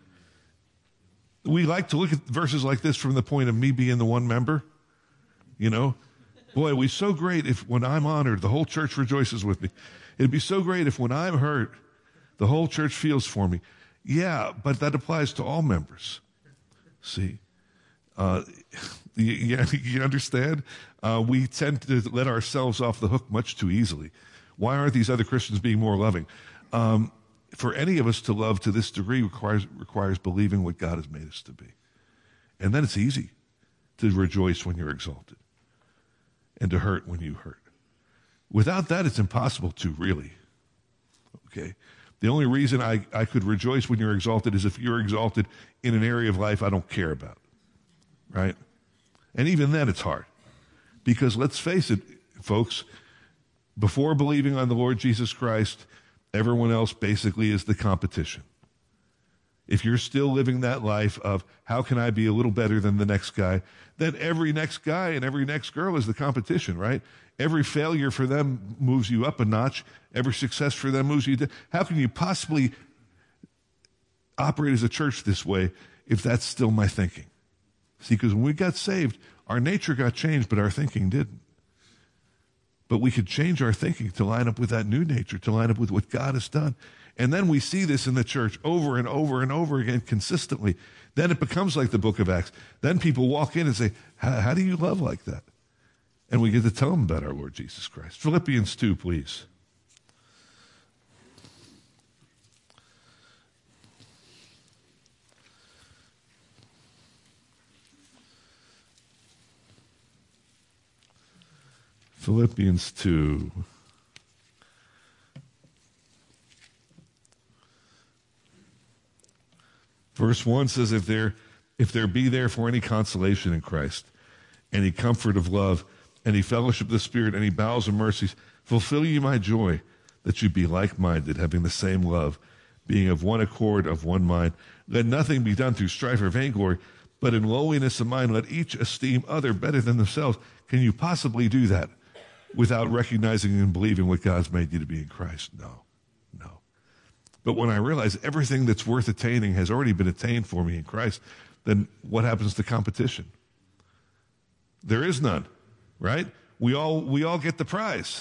We like to look at verses like this from the point of me being the one member. You know, boy, it'd be so great if when I'm honored, the whole church rejoices with me. It'd be so great if when I'm hurt, the whole church feels for me. Yeah, but that applies to all members. See, uh, you, you understand? Uh, we tend to let ourselves off the hook much too easily. Why aren't these other Christians being more loving? Um, for any of us to love to this degree requires, requires believing what God has made us to be. And then it's easy to rejoice when you're exalted and to hurt when you hurt. Without that, it's impossible to really. Okay? The only reason I, I could rejoice when you're exalted is if you're exalted in an area of life I don't care about. Right? And even then, it's hard. Because let's face it, folks, before believing on the Lord Jesus Christ, everyone else basically is the competition. If you're still living that life of how can I be a little better than the next guy, then every next guy and every next girl is the competition, right? Every failure for them moves you up a notch. Every success for them moves you down. How can you possibly operate as a church this way if that's still my thinking? See, because when we got saved, our nature got changed, but our thinking didn't. But we could change our thinking to line up with that new nature, to line up with what God has done. And then we see this in the church over and over and over again consistently. Then it becomes like the book of Acts. Then people walk in and say, how do you love like that? And we get to tell them about our Lord Jesus Christ. Philippians two, please. Philippians two. Verse one says, if there, if there be therefore any consolation in Christ, any comfort of love, any fellowship of the Spirit, any bowels of mercies, fulfill ye my joy, that you be like-minded, having the same love, being of one accord, of one mind. Let nothing be done through strife or vainglory, but in lowliness of mind let each esteem other better than themselves. Can you possibly do that without recognizing and believing what God's made you to be in Christ? No, no. But when I realize everything that's worth attaining has already been attained for me in Christ, then what happens to competition? There is none, right? We all we all get the prize.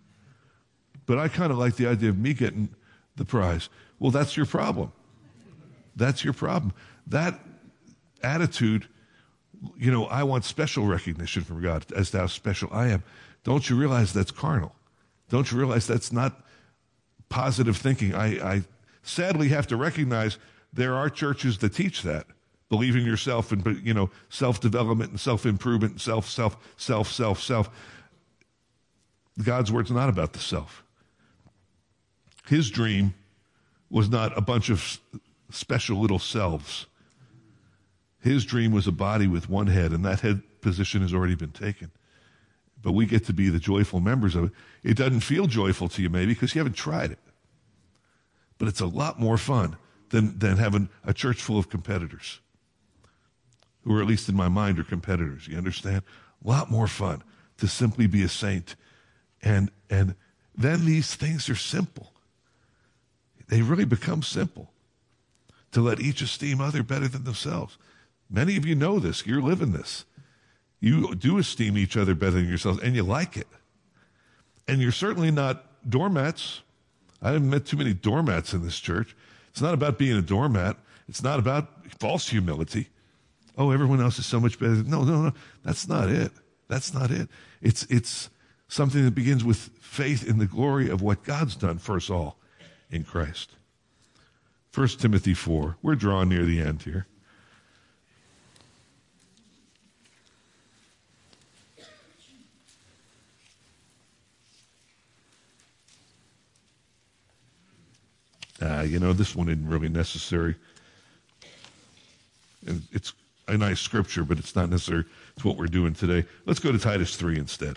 But I kind of like the idea of me getting the prize. Well, that's your problem. That's your problem. That attitude, you know, I want special recognition from God as to how special I am. Don't you realize that's carnal? Don't you realize that's not positive thinking? I, I sadly have to recognize there are churches that teach that. Believe in yourself and, you know, self-development and self-improvement and self, self, self, self, self. God's word's not about the self. His dream was not a bunch of special little selves. His dream was a body with one head, and that head position has already been taken. But we get to be the joyful members of it. It doesn't feel joyful to you maybe because you haven't tried it. But it's a lot more fun than, than having a church full of competitors, who are, at least in my mind, are competitors. You understand? A lot more fun to simply be a saint. And, and then these things are simple. They really become simple. To let each esteem other better than themselves. Many of you know this. You're living this. You do esteem each other better than yourselves, and you like it. And you're certainly not doormats. I haven't met too many doormats in this church. It's not about being a doormat. It's not about false humility. Oh, everyone else is so much better. No, no, no. That's not it. That's not it. It's, it's something that begins with faith in the glory of what God's done for us all in Christ. First Timothy four. We're drawing near the end here. Uh, you know, this one isn't really necessary. And it's a nice scripture, but it's not necessary. It's what we're doing today. Let's go to Titus three instead.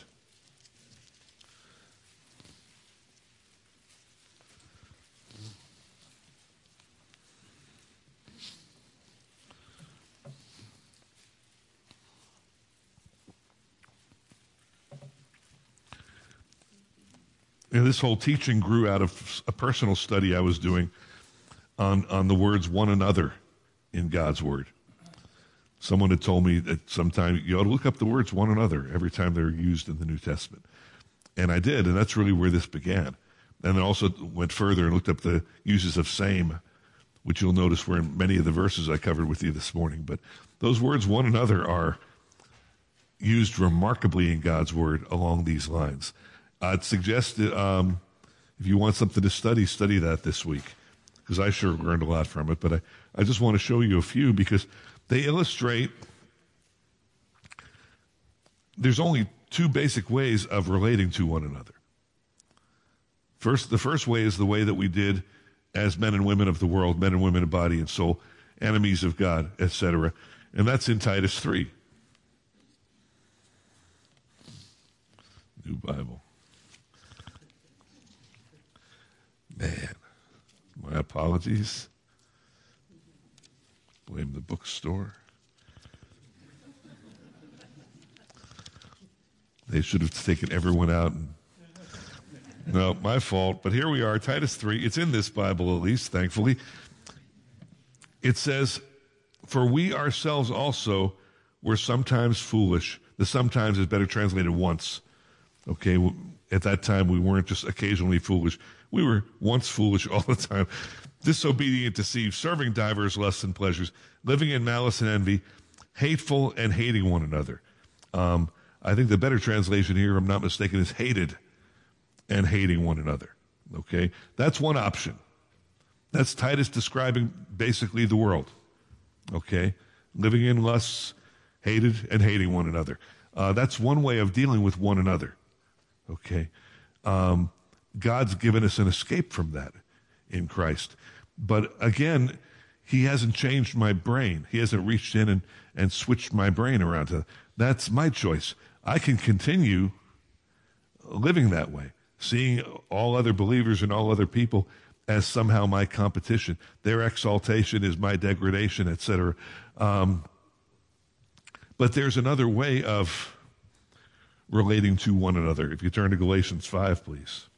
And this whole teaching grew out of a personal study I was doing on, on the words one another in God's Word. Someone had told me that sometime you ought to look up the words one another every time they're used in the New Testament. And I did, and that's really where this began. And then also went further and looked up the uses of same, which you'll notice were in many of the verses I covered with you this morning. But those words one another are used remarkably in God's Word along these lines. I'd suggest that um, if you want something to study, study that this week, because I sure learned a lot from it. But I, I just want to show you a few because they illustrate there's only two basic ways of relating to one another. First, the first way is the way that we did as men and women of the world, men and women of body and soul, enemies of God, et cetera. And that's in Titus three. New Bible. Man, my apologies. Blame the bookstore. They should have taken everyone out. And, no, my fault. But here we are, Titus three. It's in this Bible, at least, thankfully. It says, "For we ourselves also were sometimes foolish." The sometimes is better translated once. Okay, at that time we weren't just occasionally foolish. We were once foolish all the time, disobedient, deceived, serving divers lusts and pleasures, living in malice and envy, hateful and hating one another. Um, I think the better translation here, if I'm not mistaken, is hated and hating one another. Okay, that's one option. That's Titus describing basically the world. Okay, living in lusts, hated and hating one another. Uh, that's one way of dealing with one another. Okay. Um, God's given us an escape from that in Christ. But again, he hasn't changed my brain. He hasn't reached in and, and switched my brain around. To, that's my choice. I can continue living that way, seeing all other believers and all other people as somehow my competition. Their exaltation is my degradation, et cetera. Um, but there's another way of relating to one another. If you turn to Galatians five, please.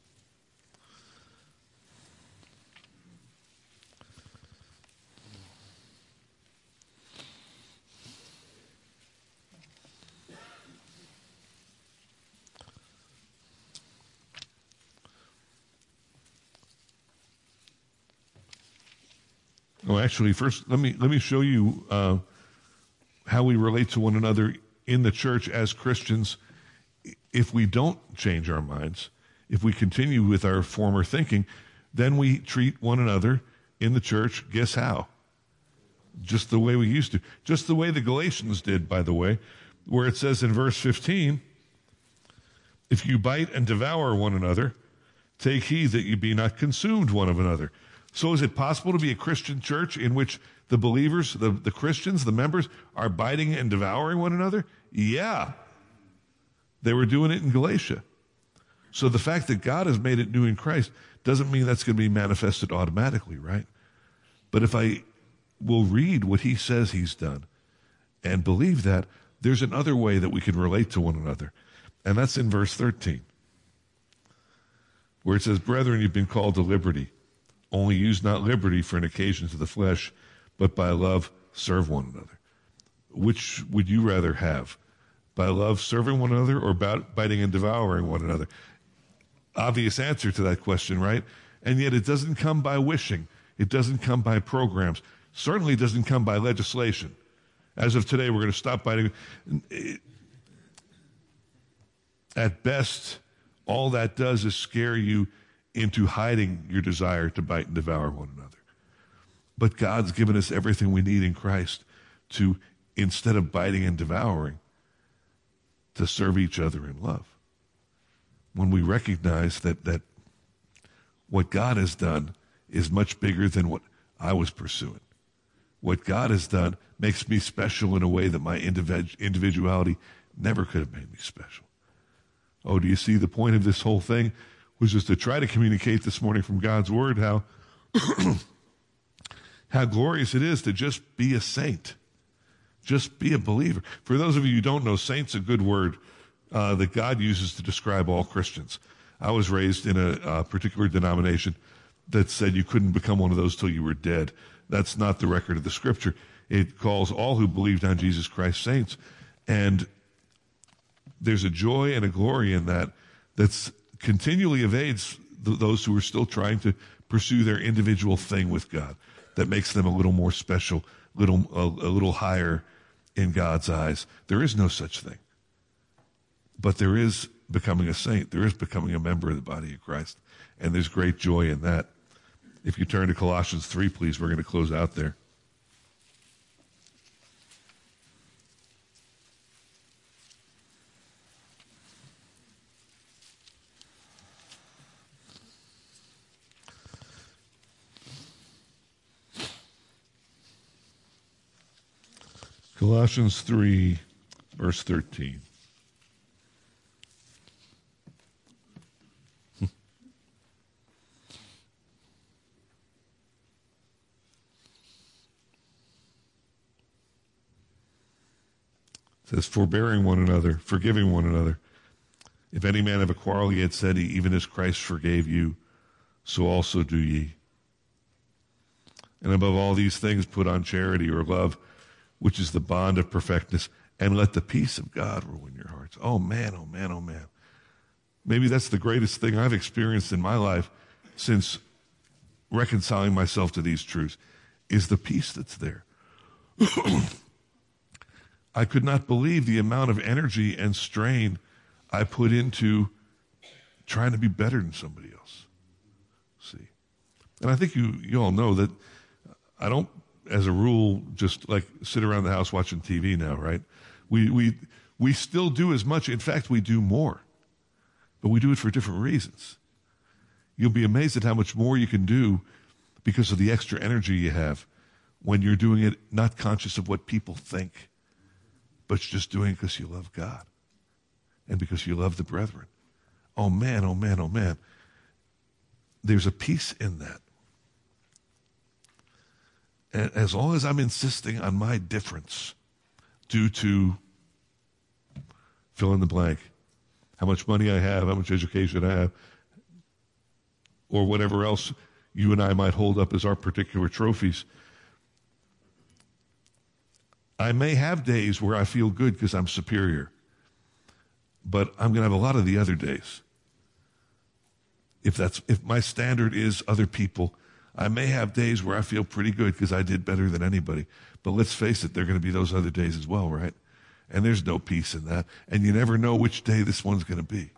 Oh, actually, first let me let me show you uh, how we relate to one another in the church as Christians. If we don't change our minds, if we continue with our former thinking, then we treat one another in the church, guess how? Just the way we used to. Just the way the Galatians did, by the way, where it says in verse fifteen, "If you bite and devour one another, take heed that you be not consumed one of another." So is it possible to be a Christian church in which the believers, the, the Christians, the members, are biting and devouring one another? Yeah. They were doing it in Galatia. So the fact that God has made it new in Christ doesn't mean that's going to be manifested automatically, right? But if I will read what he says he's done and believe that, there's another way that we can relate to one another. And that's in verse thirteen, where it says, "Brethren, you've been called to liberty. Only use not liberty for an occasion to the flesh, but by love serve one another." Which would you rather have? By love serving one another or biting and devouring one another? Obvious answer to that question, right? And yet it doesn't come by wishing. It doesn't come by programs. Certainly doesn't come by legislation. As of today, we're going to stop biting. At best, all that does is scare you into hiding your desire to bite and devour one another. But God's given us everything we need in Christ to, instead of biting and devouring, to serve each other in love. When we recognize that, that what God has done is much bigger than what I was pursuing. What God has done makes me special in a way that my individ- individuality never could have made me special. Oh, do you see the point of this whole thing? Was just to try to communicate this morning from God's word how how glorious it is to just be a saint. Just be a believer. For those of you who don't know, saint's a good word uh, that God uses to describe all Christians. I was raised in a, a particular denomination that said you couldn't become one of those till you were dead. That's not the record of the Scripture. It calls all who believed on Jesus Christ saints. And there's a joy and a glory in that that's continually evades th- those who are still trying to pursue their individual thing with God. That makes them a little more special, little a, a little higher in God's eyes. There is no such thing. But there is becoming a saint. There is becoming a member of the body of Christ. And there's great joy in that. If you turn to Colossians three, please, we're going to close out there. Colossians three, verse thirteen. It says, forbearing one another, forgiving one another. If any man have a quarrel, he had said, even as Christ forgave you, so also do ye. And above all these things, put on charity or love, which is the bond of perfectness, and let the peace of God rule in your hearts. Oh man, oh man, oh man. Maybe that's the greatest thing I've experienced in my life since reconciling myself to these truths, is the peace that's there. I could not believe the amount of energy and strain I put into trying to be better than somebody else. See? And I think you, you all know that I don't, as a rule, just like sit around the house watching T V now, right? We, we, we still do as much. In fact, we do more. But we do it for different reasons. You'll be amazed at how much more you can do because of the extra energy you have when you're doing it not conscious of what people think, but you're just doing it because you love God and because you love the brethren. Oh man, oh man, oh man. There's a peace in that. And as long as I'm insisting on my difference due to fill in the blank, how much money I have, how much education I have, or whatever else you and I might hold up as our particular trophies, I may have days where I feel good because I'm superior, but I'm going to have a lot of the other days. If that's if my standard is other people, I may have days where I feel pretty good because I did better than anybody. But let's face it, there are going to be those other days as well, right? And there's no peace in that. And you never know which day this one's going to be.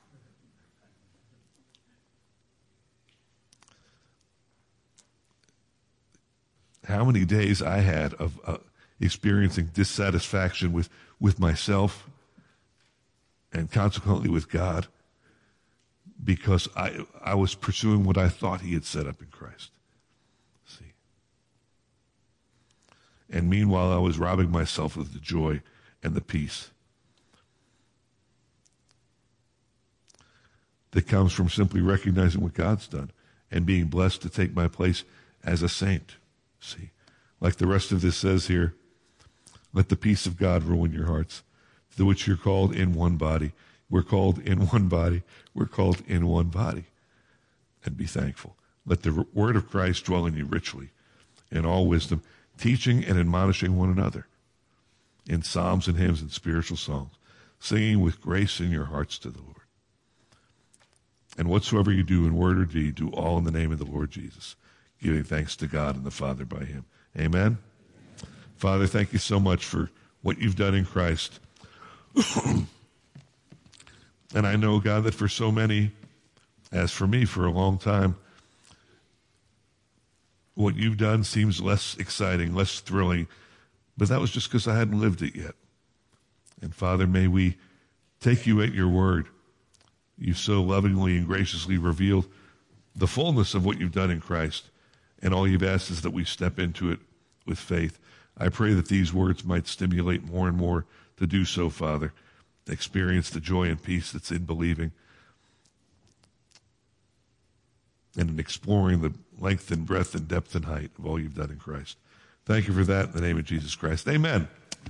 How many days I had of uh, experiencing dissatisfaction with, with myself and consequently with God because I I was pursuing what I thought he had set up in Christ. See? And meanwhile, I was robbing myself of the joy and the peace that comes from simply recognizing what God's done and being blessed to take my place as a saint. See? Like the rest of this says here, let the peace of God rule in your hearts, to which you're called in one body. We're called in one body. We're called in one body. And be thankful. Let the word of Christ dwell in you richly, in all wisdom, teaching and admonishing one another, in psalms and hymns and spiritual songs, singing with grace in your hearts to the Lord. And whatsoever you do in word or deed, do all in the name of the Lord Jesus, giving thanks to God and the Father by him. Amen? Father, thank you so much for what you've done in Christ. And I know, God, that for so many, as for me for a long time, what you've done seems less exciting, less thrilling, but that was just because I hadn't lived it yet. And Father, may we take you at your word. You so lovingly and graciously revealed the fullness of what you've done in Christ, and all you've asked is that we step into it with faith. I pray that these words might stimulate more and more to do so, Father. Experience the joy and peace that's in believing and in exploring the length and breadth and depth and height of all you've done in Christ. Thank you for that in the name of Jesus Christ. Amen.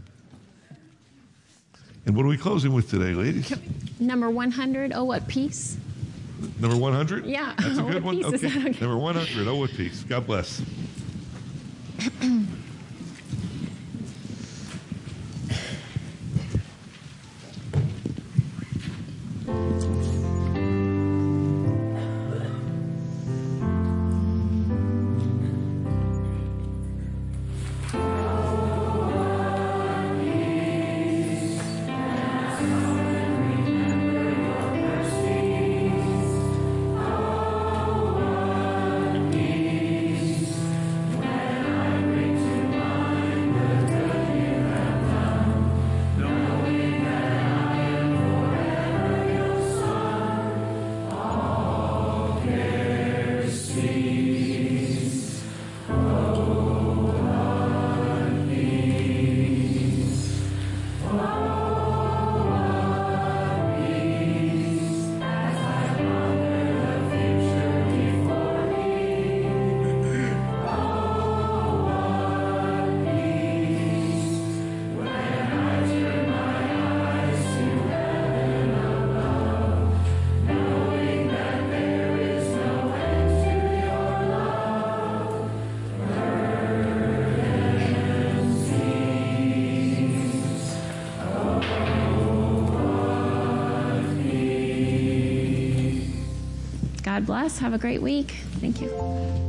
And what are we closing with today, ladies?
Number one hundred, Oh, What Peace.
Number one hundred?
Yeah.
That's a
Oh,
good
what
one.
peace.
Okay.
Is that okay?
Number one hundred, Oh, What Peace. God bless.
God bless. Have a great week. Thank you.